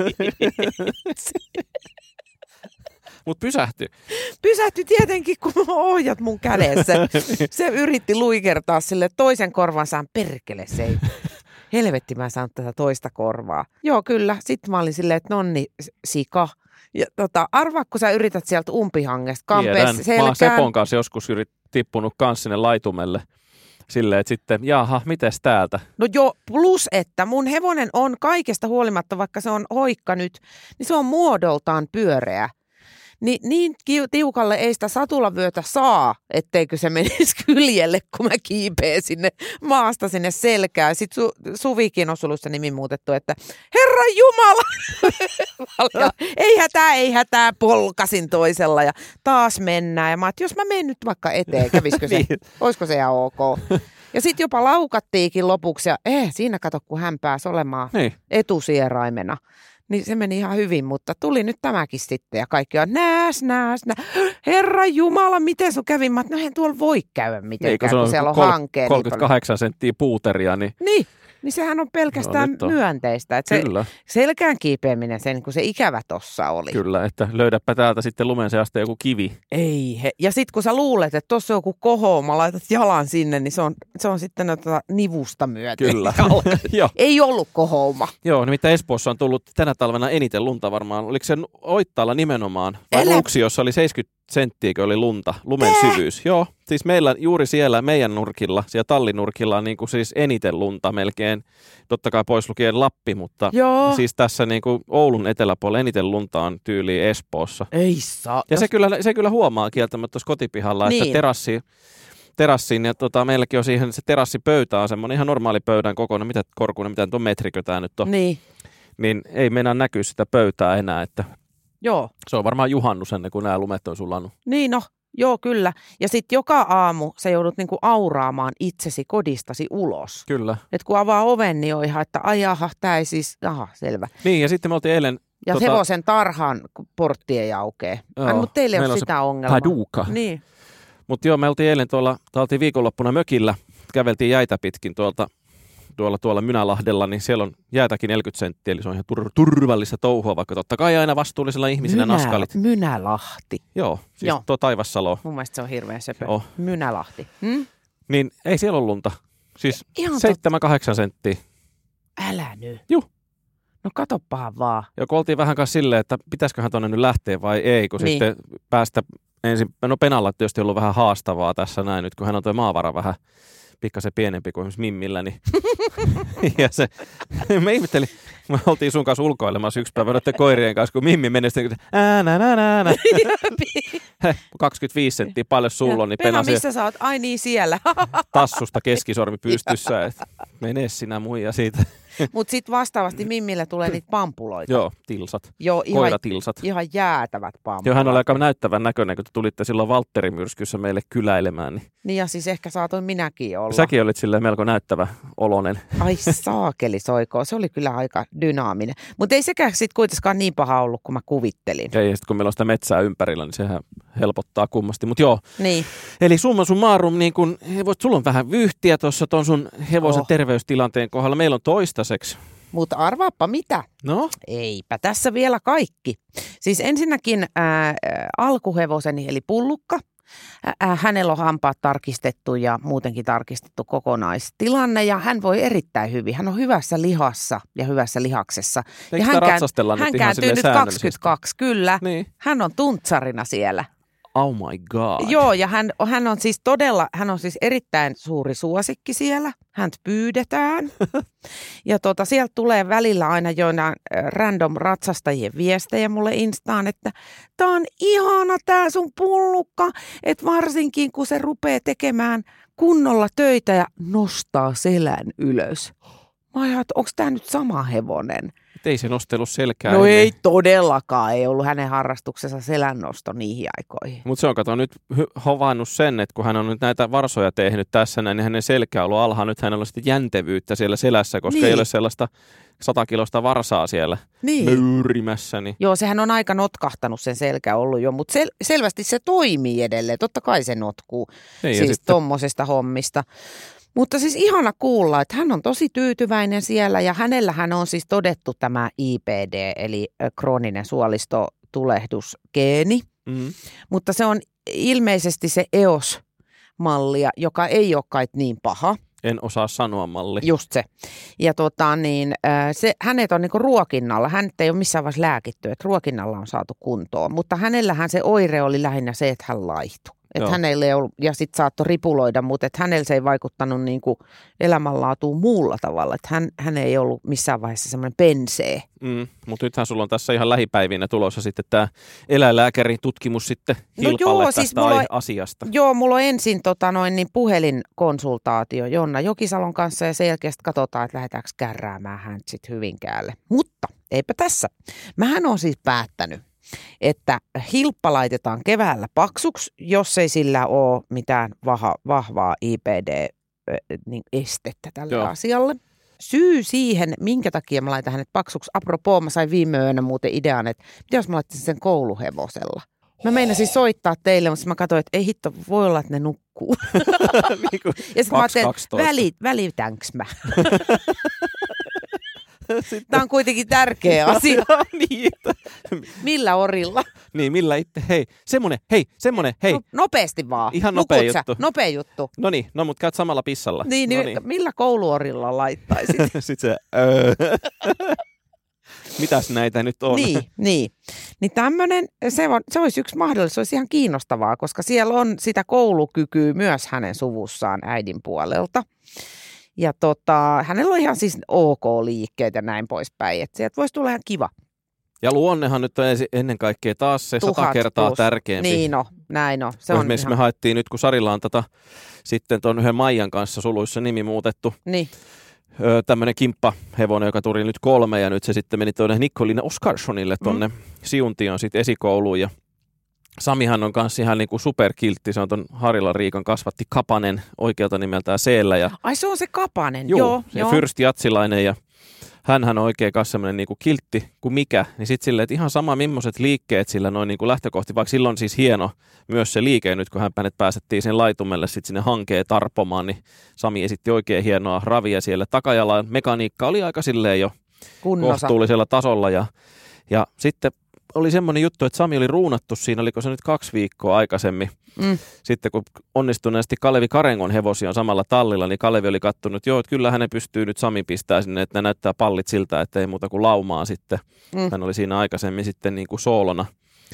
Mut pysähtyi. Pysähtyi tietenkin, kun ohjat mun kädessä. Se yritti luikertaa sille toisen korvansaan. Perkele, se ei. Helvetti, mä saan tätä toista korvaa. Joo, kyllä. Sitten mä olin silleen, että nonni, sika. Ja tota, arvaa, kun sä yrität sieltä umpihangesta kampeessa selkään. Mä oon Sepon kanssa joskus yrit, tippunut kans sinne laitumelle. Silleen, että sitten, jaha, mites täältä? No joo, plus että mun hevonen on kaikesta huolimatta, vaikka se on hoikka nyt, niin se on muodoltaan pyöreä. Ni, niin tiukalle ei sitä satulavyötä saa, etteikö se menisi kyljelle, kun mä kiipeen sinne maasta sinne selkään. Sitten Su, Suvikin on sulussa nimi muutettu, että Herra Jumala! Ja, ei hätää, ei hätää, polkasin toisella ja taas mennään. Ja mä että jos mä menen nyt vaikka eteen, kävisikö se? Niin. Olisiko se ihan ok? Ja sitten jopa laukattiinkin lopuksi ja eh, siinä kato, kun hän pääsi olemaan niin. etusieraimena. Niin se meni ihan hyvin, mutta tuli nyt tämäkin sitten ja kaikki on nääs, nääs, nääs. Herra Jumala, miten sun kävi? Mä että no eihän tuolla voi käydä mitenkään, kun siellä on kol- hankeen. kolmekymmentäkahdeksan senttiä puuteria. Niin, niin, niin sehän on pelkästään no, on. myönteistä. Että se selkään kiipeäminen, se, niin kuin se ikävä tossa oli. Kyllä, että löydäpä täältä sitten lumen seasta joku kivi. Ei he. Ja sitten kun sä luulet, että tossa on joku kohouma, laitat jalan sinne, niin se on, se on sitten noita nivusta myöten. Kyllä. Ei ollut kohouma. Joo, nimittäin Espoossa on tullut tänä talvena eniten lunta varmaan. Oliko se Oittaalla nimenomaan? Vai Nuuksiossa oli seitsemänkymmentä senttiäkö oli lunta, lumen Tää. syvyys. Joo, siis meillä juuri siellä meidän nurkilla, siellä tallinurkilla on niin kuin siis eniten lunta melkein. Totta kai pois lukien Lappi, mutta Joo. siis tässä niin kuin Oulun eteläpuolella eniten lunta on tyyliin Espoossa. Ei saa. Ja se kyllä, se kyllä huomaa kieltämättä tuossa kotipihalla, niin. että terassi, terassiin ja tota, meilläkin on siihen se terassipöytä on semmoinen ihan normaali pöydän kokoinen, mitä korkuinen, mitä tuon metrikö tämä nyt on. Niin. Niin ei meinaa näkyä sitä pöytää enää, että Joo. se on varmaan juhannus ennen kuin nämä lumet on sulanut. Niin no, joo kyllä. Ja sitten joka aamu sä joudut niinku auraamaan itsesi kodistasi ulos. Kyllä. Et kun avaa oven, niin on ihan, että ai jaha, tää ei siis, aha, selvä. Niin ja sitten me oltiin eilen. Ja tota... hevosen tarhan portti ei aukee. Ai, mutta teille ei ole sitä ongelmaa. Paduka. Niin. Mutta joo, me oltiin eilen tuolla, oltiin viikonloppuna mökillä, käveltiin jäitä pitkin tuolta. Tuolla, tuolla Mynälahdella, niin siellä on jäätäkin neljäkymmentä senttiä, eli se on ihan tur- turvallista touhua, vaikka totta kai aina vastuullisella ihmisillä Mynä, naskalit. Mynälahti. Joo, siis Joo. tuo Taivassalo. Mun mielestä se on hirveän söpö. Joo. Mynälahti. Hmm? Niin ei siellä ole lunta. Siis seitsemän kahdeksan senttiä. Älä nyt. Juh. No katoppahan vaan. Ja kun oltiin vähän kanssa silleen, että pitäisiköhän tuonne nyt lähteä vai ei, kun niin. sitten päästä ensin, no Penalla tietysti ollut vähän haastavaa tässä näin nyt, kun hän on tuo maavara vähän pikkasen pienempi kuin esimerkiksi Mimmillä, niin ja se, me ihmettelin, me oltiin sun kanssa ulkoilemassa yksi päivä noiden koirien kanssa, kun Mimmi meni sitten, ääna, ääna, ääna. kaksikymmentäviisi senttiä paljon sulla on, niin Pena, missä sä oot? Ai niin, siellä. Tassusta keskisormi pystyssä, että mene sinä muija siitä. Mutta sitten vastaavasti Mimmille tulee niitä pampuloita. Joo, tilsat. Joo, ihan, koiratilsat. Ihan jäätävät pampuloita. Joo, hän oli aika näyttävän näköinen, kun te tulitte silloin Valtteri-myrskyssä meille kyläilemään. Niin, niin ja siis ehkä saatoin minäkin olla. Säkin olit silleen melko näyttävä olonen. Ai saakeli soikoo, se oli kyllä aika dynaaminen. Mutta ei sekään sitten kuitenkaan niin paha ollut, kuin mä kuvittelin. Ei, ja sitten kun meillä on sitä metsää ympärillä, niin sehän helpottaa kummasti. Mutta joo, niin. Eli summa summarum, niin kun, sulla on vähän vyyhtiä tuossa tuon sun hevosen oh. terveystilanteen kohdalla. Meillä on toistaiseksi. Mutta arvaappa mitä? No? Eipä tässä vielä kaikki. Siis ensinnäkin ää, alkuhevoseni eli Pullukka. Ää, hänellä on hampaat tarkistettu ja muutenkin tarkistettu kokonaistilanne ja hän voi erittäin hyvin. Hän on hyvässä lihassa ja hyvässä lihaksessa. Eikö ja hän, kään, hän kääntyy nyt kaksikymmentäkaksi, kyllä. Niin. Hän on tuntsarina siellä. Oh my god. Joo, ja hän, hän on siis todella, hän on siis erittäin suuri suosikki siellä. Häntä pyydetään. Ja tota, sieltä tulee välillä aina joina random ratsastajien viestejä mulle Instaan, että tää on ihana tää sun Pullukka, että varsinkin kun se rupeaa tekemään kunnolla töitä ja nostaa selän ylös. Mä ajattelin, että onko tää nyt sama hevonen? Et ei se nostellut selkää. No ennen. ei todellakaan, ei ollut hänen harrastuksensa selännosto niihin aikoihin. Mutta se on kato nyt hy- havainnut sen, että kun hän on nyt näitä varsoja tehnyt tässä näin, niin hänen selkä on ollut alhaa. Nyt hänellä on sitten jäntevyyttä siellä selässä, koska niin. ei ole sellaista satakilosta varsaa siellä niin. möyrimässä. Niin. Joo, sehän on aika notkahtanut sen selkä ollut jo, mutta sel- selvästi se toimii edelleen. Totta kai se notkuu Ei, siis sitten... tommosesta hommista. Mutta siis ihana kuulla, että hän on tosi tyytyväinen siellä ja hänellähän on siis todettu tämä I P D eli krooninen suolistotulehdusgeeni. Mm-hmm. Mutta se on ilmeisesti se E O S-mallia, joka ei ole kai niin paha. En osaa sanoa malli. Just se. Ja tota niin, se, hänet on niinku ruokinnalla, hän ei ole missään vaiheessa lääkitty, että ruokinnalla on saatu kuntoon. Mutta hänellähän se oire oli lähinnä se, että hän laihtui. Että hänelle ei ollut, ja sitten saattoi ripuloida, mutta että hänellä se ei vaikuttanut niinku elämänlaatuun muulla tavalla. Että hän, hän ei ollut missään vaiheessa semmoinen pensee. Mm, mutta nythän sulla on tässä ihan lähipäivinä tulossa sitten tämä eläinlääkärin tutkimus sitten Hilpalle no joo, tästä siis mulla, asiasta. Joo, mulla on ensin tota noin, niin puhelinkonsultaatio Jonna Jokisalon kanssa ja sen jälkeen katsotaan, että lähdetäänkö kärräämään hän sitten Hyvinkäälle. Mutta eipä tässä. Mähän on siis päättänyt, että Hilppa laitetaan keväällä paksuksi, jos ei sillä ole mitään vaha, vahvaa I P D-estettä tälle Joo. asialle. Syy siihen, minkä takia mä laitan hänet paksuksi, apropos mä sain viime yönä muuten idean, että mitä jos mä laittaisin sen kouluhevosella. Mä meinasin soittaa teille, mutta mä katsoin, että ei hitto, voi olla, että ne nukkuu. Ja sitten mä ajattelin, välit, välitänkö mä? Sitten. Tämä on kuitenkin tärkeä asia. niin, että... Millä orilla? Niin, millä itse? Hei, semmonen, hei, semmonen, hei. No, nopeasti vaan. Ihan nopea Nukut juttu. Sä? Nopea juttu. No niin, no mut käyt samalla pissalla. Niin, niin, niin. Millä kouluorilla laittaisit? Sitten se, öö. Mitäs näitä nyt on? Niin, niin. Niin tämmönen, se, on, se olisi yksi mahdollisuus, se olisi ihan kiinnostavaa, koska siellä on sitä koulukykyä myös hänen suvussaan äidin puolelta. Ja tota, hänellä on ihan siis OK-liikkeet ja näin poispäin, että sieltä voisi tulla ihan kiva. Ja luonnehan nyt on ennen kaikkea taas se Tuhat sata kertaa plus. Tärkeämpi. Niin no, näin on. Se no, on esimerkiksi ihan... me haettiin nyt, kun Sarilla on tota, sitten tuon yhden Maijan kanssa suluissa nimi muutettu. Niin. Öö, tämmöinen kimppahevonen, joka tuli nyt kolme ja nyt se sitten meni tuonne Nikolina Oskarssonille tuonne mm. Siuntion sitten esikouluun ja Samihan on kanssa ihan niinku superkiltti, se on ton Harilan Riikan kasvatti Kapanen oikealta nimeltään Seellä. Ja, ai se on se Kapanen, juu, joo. Ja Fyrsti Jatsilainen ja hänhän on oikein kanssa semmoinen niinku kiltti kuin mikä. Niin sitten silleen, että ihan sama millaiset liikkeet sillä noin niinku lähtökohti, vaikka silloin siis hieno myös se liike nyt, kun hän hänet päästettiin sen laitumelle sitten sinne hankeen tarpomaan, niin Sami esitti oikein hienoa ravia siellä. Takajalan mekaniikka oli aika silleen jo kunnossa. Kohtuullisella tasolla ja, ja sitten oli semmoinen juttu, että Sami oli ruunattu siinä, oliko se nyt kaksi viikkoa aikaisemmin. Mm. Sitten kun onnistuneesti Kalevi Karengon hevosia on samalla tallilla, niin Kalevi oli kattonut, että joo, että kyllä hänen pystyy nyt Sami pistää sinne, että ne näyttää pallit siltä, että ei muuta kuin laumaa sitten. Mm. Hän oli siinä aikaisemmin sitten niin kuin soolona.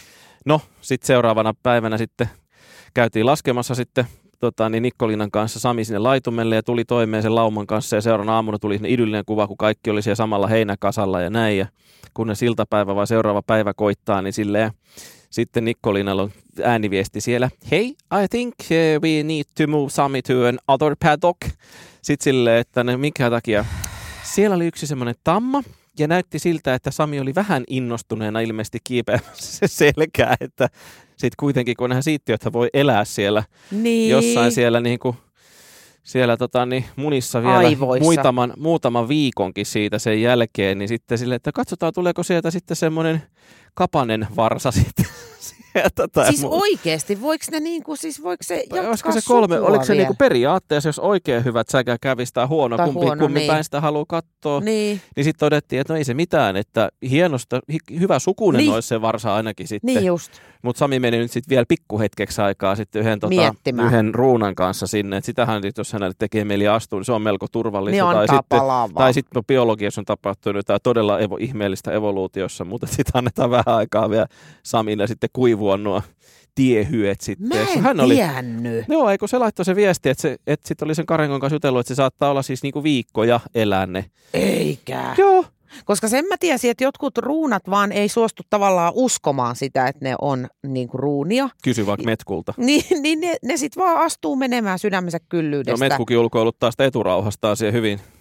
No, sitten seuraavana päivänä sitten käytiin laskemassa sitten tota, niin Nikkolinan kanssa Sami sinne laitumelle ja tuli toimeen sen lauman kanssa ja seuraavana aamuna tuli sinne idyllinen kuva, kun kaikki oli siellä samalla heinäkasalla ja näin ja kunnes iltapäivä vai seuraava päivä koittaa, niin silleen sitten Nikkolinalla on ääniviesti siellä. Hey, I think uh, we need to move Sami to an other paddock. Sitten silleen, että ne minkä takia. Siellä oli yksi semmoinen tamma ja näytti siltä, että Sami oli vähän innostuneena ilmeisesti kiipeämässä se selkää, että sitten kuitenkin kun hän siitti, että voi elää siellä niin. jossain siellä niin kuin siellä tota, niin, munissa vielä muutaman, muutaman viikonkin siitä sen jälkeen, niin sitten sille, että katsotaan tuleeko sieltä sitten semmoinen Kapanen varsa sitten. Sieltä, siis mu- oikeasti, voiko ne niinku, siis voiko se jatkaa se kolme, oliko se niinku periaatteessa, jos oikein hyvät säkä kävisi tai huono, tai kumpi, huono, kummin niin. päin sitä haluaa katsoa, niin, niin sitten todettiin, että no ei se mitään, että hienosta, hi- hyvä sukunen niin. olisi se varsa ainakin sitten. Niin just. Mutta Sami meni nyt sitten vielä pikkuhetkeksi aikaa sitten yhden, tota, yhden ruunan kanssa sinne, että sitähän jos hänelle tekee mieli astua, niin se on melko turvallista. Niin tai, sitten, tai sitten biologiassa on tapahtunut jotain todella evo, ihmeellistä evoluutiossa, mutta sitten annetaan vähän aikaa vielä Samille sitten kuivua nuo tiehyet sitten. Mä en hän tiennyt. Oli, joo, eikö se laittoi se viesti, että, se, että sitten oli sen Karengon kanssa jutellut, että se saattaa olla siis niinku viikkoja elää ne. Eikä. Joo. Koska sen mä tiesin, että jotkut ruunat vaan ei suostu tavallaan uskomaan sitä, että ne on niinku ruunia. Kysy vaikka Metkulta. Niin, niin ne, ne sit vaan astuu menemään sydämensä kyllyydestä. No Metkukin ulkoiluttaa sitä eturauhastaan siihen hyvin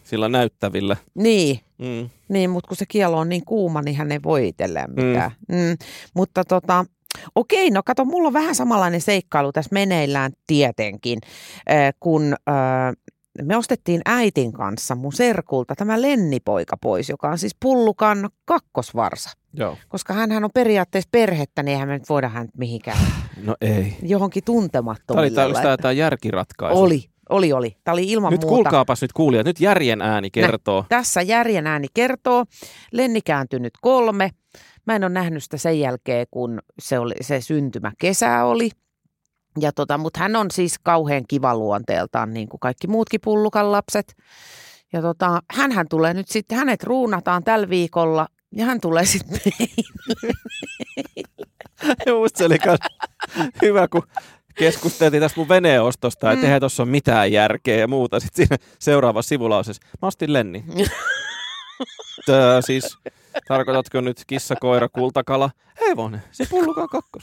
sillä näyttävillä. Niin, Mm. niin mutta kun se kielo on niin kuuma, niin hän ei voi itselleen mitään. Mm. Mm. Mutta tota, okei, no kato, mulla on vähän samanlainen seikkailu tässä meneillään tietenkin, äh, kun äh, me ostettiin äitin kanssa mun serkulta tämä Lennipoika pois, joka on siis Pullukan kakkosvarsa. Joo. Koska hänhän on periaatteessa perhettä, niin eihän me nyt voida hän mihinkään No ei. johonkin tuntemattomille. Tämä oli tämä, tämä järkiratkaisu. Oli, oli, oli. Tämä oli ilman nyt muuta. kuulkaapas nyt kuulijat, nyt järjen ääni kertoo. Nä, tässä järjen ääni kertoo. Lenni kääntynyt kolme. Mä en ole nähnyt sitä sen jälkeen, kun se, oli, se syntymäkesä oli. Ja tota, mutta hän on siis kauhean kiva luonteeltaan, niin kuin kaikki muutkin Pullukan lapset. Ja tota, hänhän tulee nyt sitten, hänet ruunataan tällä viikolla ja hän tulee sitten meille. Musta se oli hyvä, kun keskusteltiin tästä mun veneen ostosta, että mm. eihän tuossa ole mitään järkeä ja muuta. Sitten siinä seuraavassa sivulausessa, mä ostin Lenni. Tää, siis, tarkoitatko nyt kissa, koira, kultakala? Hevonen, se Pullukan kakkos.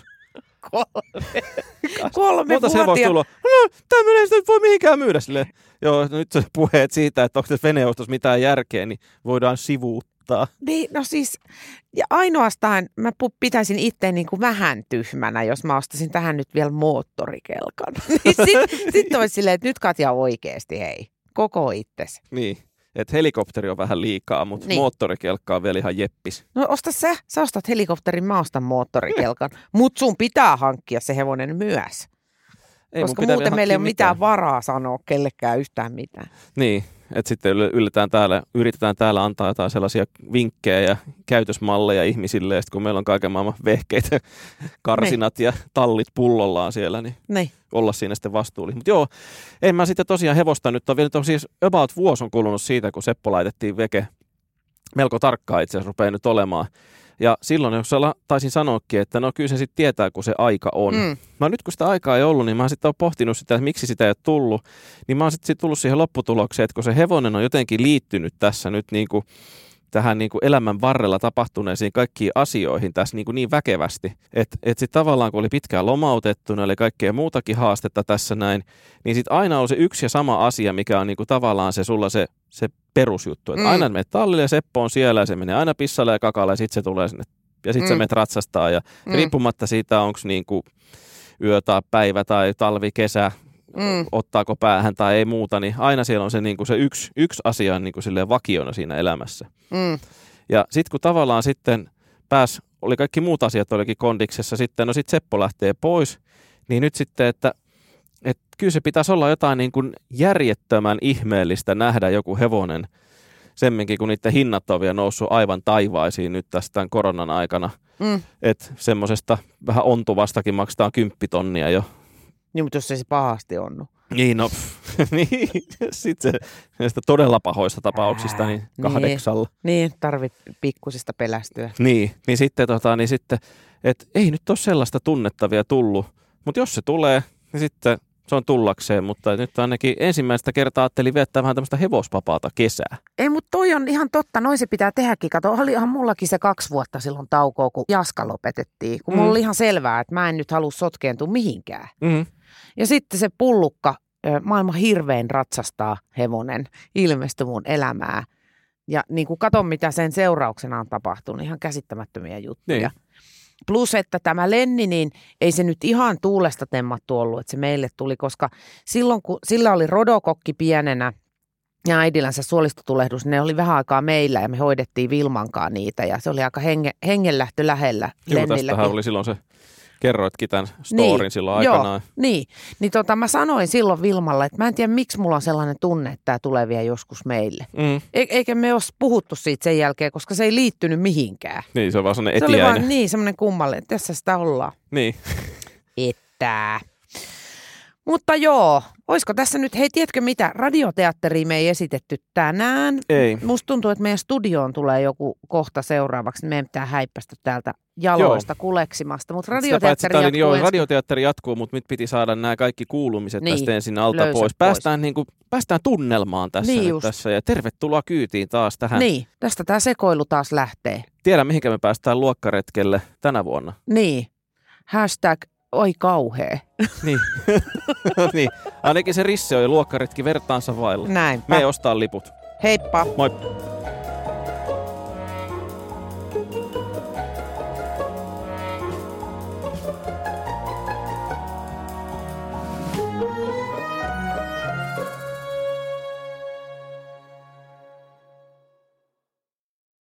Kolme. Kolme Monta se voisi tulla? No, tämmöinen ei sitä voi mihinkään myydä silleen. Joo, nyt se puheet siitä, että onko tässä veneostossa mitään järkeä, niin voidaan sivuuttaa. Niin, no siis, ja ainoastaan mä pitäisin itse niin kuin vähän tyhmänä, jos mä ostasin tähän nyt vielä moottorikelkan. Niin sitten sit olisi silleen, että nyt Katja oikeasti, hei, koko itsesi. Niin. Että helikopteri on vähän liikaa, mutta niin. Moottorikelkka on vielä ihan jeppis. No osta sä, sä ostat helikopterin, mä ostan moottorikelkan. Mutta sun pitää hankkia se hevonen myös. Ei, koska muuten meillä ei ole mitään, mitään varaa sanoa kellekään yhtään mitään. Niin, että sitten ylletään täällä, yritetään täällä antaa jotain sellaisia vinkkejä ja käytösmalleja ihmisille. Ja sitten kun meillä on kaiken maailman vehkeitä, karsinat niin. ja tallit pullollaan siellä, niin, niin. olla siinä sitten vastuullinen. Mutta joo, en mä sitten tosiaan hevosta nyt on vielä, on siis about vuosi on kulunut siitä, kun Seppo laitettiin veke. Melko tarkkaa itse asiassa rupeaa nyt olemaan. Ja silloin, jos taisin sanoakin, että no kyllä se sitten tietää, kun se aika on. Mm. Mä nyt kun sitä aikaa ei ollut, niin mä sitten olen pohtinut sitä, että miksi sitä ei ole tullut. Niin mä oon sitten tullut siihen lopputulokseen, että kun se hevonen on jotenkin liittynyt tässä nyt niin kuin tähän niin kuin elämän varrella tapahtuneisiin kaikkiin asioihin tässä niin, kuin niin väkevästi. Että et sitten tavallaan, kun oli pitkään lomautettuna, eli kaikkea muutakin haastetta tässä näin, niin sitten aina on se yksi ja sama asia, mikä on niin kuin tavallaan se sulla se, se perusjuttu. Että mm. aina menet tallille ja Seppo on siellä ja se menee aina pissalle ja kakalle ja sitten se tulee sinne. Ja sitten mm. se menet ratsastaa ja mm. riippumatta siitä, onko niin kuin yö tai päivä tai talvi, kesä, Mm. ottaako päähän tai ei muuta, niin aina siellä on se, niin kuin se yksi, yksi asia niin kuin silleen vakiona siinä elämässä. Mm. Ja sitten kun tavallaan sitten pääs, oli kaikki muut asiat olikin kondiksessa, sitten no sitten Seppo lähtee pois, niin nyt sitten, että, että kyllä se pitäisi olla jotain niin kuin järjettömän ihmeellistä nähdä joku hevonen, semminkin kun niiden hinnat on vielä noussut aivan taivaisiin nyt tästä tämän koronan aikana, mm. että semmoisesta vähän ontuvastakin maksetaan kymppitonnia jo. Niin, mutta jos ei se pahasti onnu. Niin, no, niin, sitten se näistä todella pahoista tapauksista, niin kahdeksalla. Niin, niin tarvit pikkusista pelästyä. Niin, niin sitten, tota, niin sitten että ei nyt ole sellaista tunnetta vielä tullut, mutta jos se tulee, niin sitten se on tullakseen, mutta nyt ainakin ensimmäistä kertaa ajattelin viettää vähän tämmöistä hevosvapaata kesää. Ei, mutta toi on ihan totta, noin se pitää tehdäkin. Kato, oli ihan mullakin se kaksi vuotta silloin taukoa, kun Jaska lopetettiin. Kun mm. mulla oli ihan selvää, että mä en nyt halua sotkeentua mihinkään. Mm. Ja sitten se Pullukka, maailman hirvein ratsastaa hevonen, ilmestyi mun elämää. Ja niin kuin katon, mitä sen seurauksena on tapahtunut, ihan käsittämättömiä juttuja. Niin. Plus, että tämä Lenni, niin ei se nyt ihan tuulesta temmattu ollut, että se meille tuli, koska silloin, kun sillä oli rodokokki pienenä ja äidillänsä suolistotulehdus, ne oli vähän aikaa meillä ja me hoidettiin Vilmankaan niitä ja se oli aika henge, hengenlähtö lähellä Lennilläkin. Joo, tästähän oli silloin se, kerroitkin tämän storin niin, silloin aikanaan. Joo, niin, niin tota, mä sanoin silloin Vilmalle, että mä en tiedä miksi mulla on sellainen tunne, että tämä tulee vielä joskus meille. Mm. E- eikä me olisi puhuttu siitä sen jälkeen, koska se ei liittynyt mihinkään. Niin, se on vaan sellainen etiäinen. Se oli vaan niin, semmoinen kummalle, että tässä sitä ollaan. Niin. Että. Mutta joo, olisiko tässä nyt, hei tiedätkö mitä, radioteatteria me ei esitetty tänään. Ei. Musta tuntuu, että meidän studioon tulee joku kohta seuraavaksi, meidän pitää häippästä täältä jaloista joo. kuleksimasta, mutta radioteatteri jatkuu. Joo, radioteatteri jatkuu, mutta nyt piti saada nämä kaikki kuulumiset niin, tästä ensin alta pois. Päästään, niin kuin, päästään tunnelmaan tässä, niin nyt tässä ja tervetuloa kyytiin taas tähän. Niin, tästä tämä sekoilu taas lähtee. Tiedä, mihinkä me päästään luokkaretkelle tänä vuonna. Niin, hashtag oi kauhea. Niin. niin, ainakin se Risse on jo luokkaretki vertaansa vailla. Näinpä. Me ei ostaa liput. Heippa! Moi!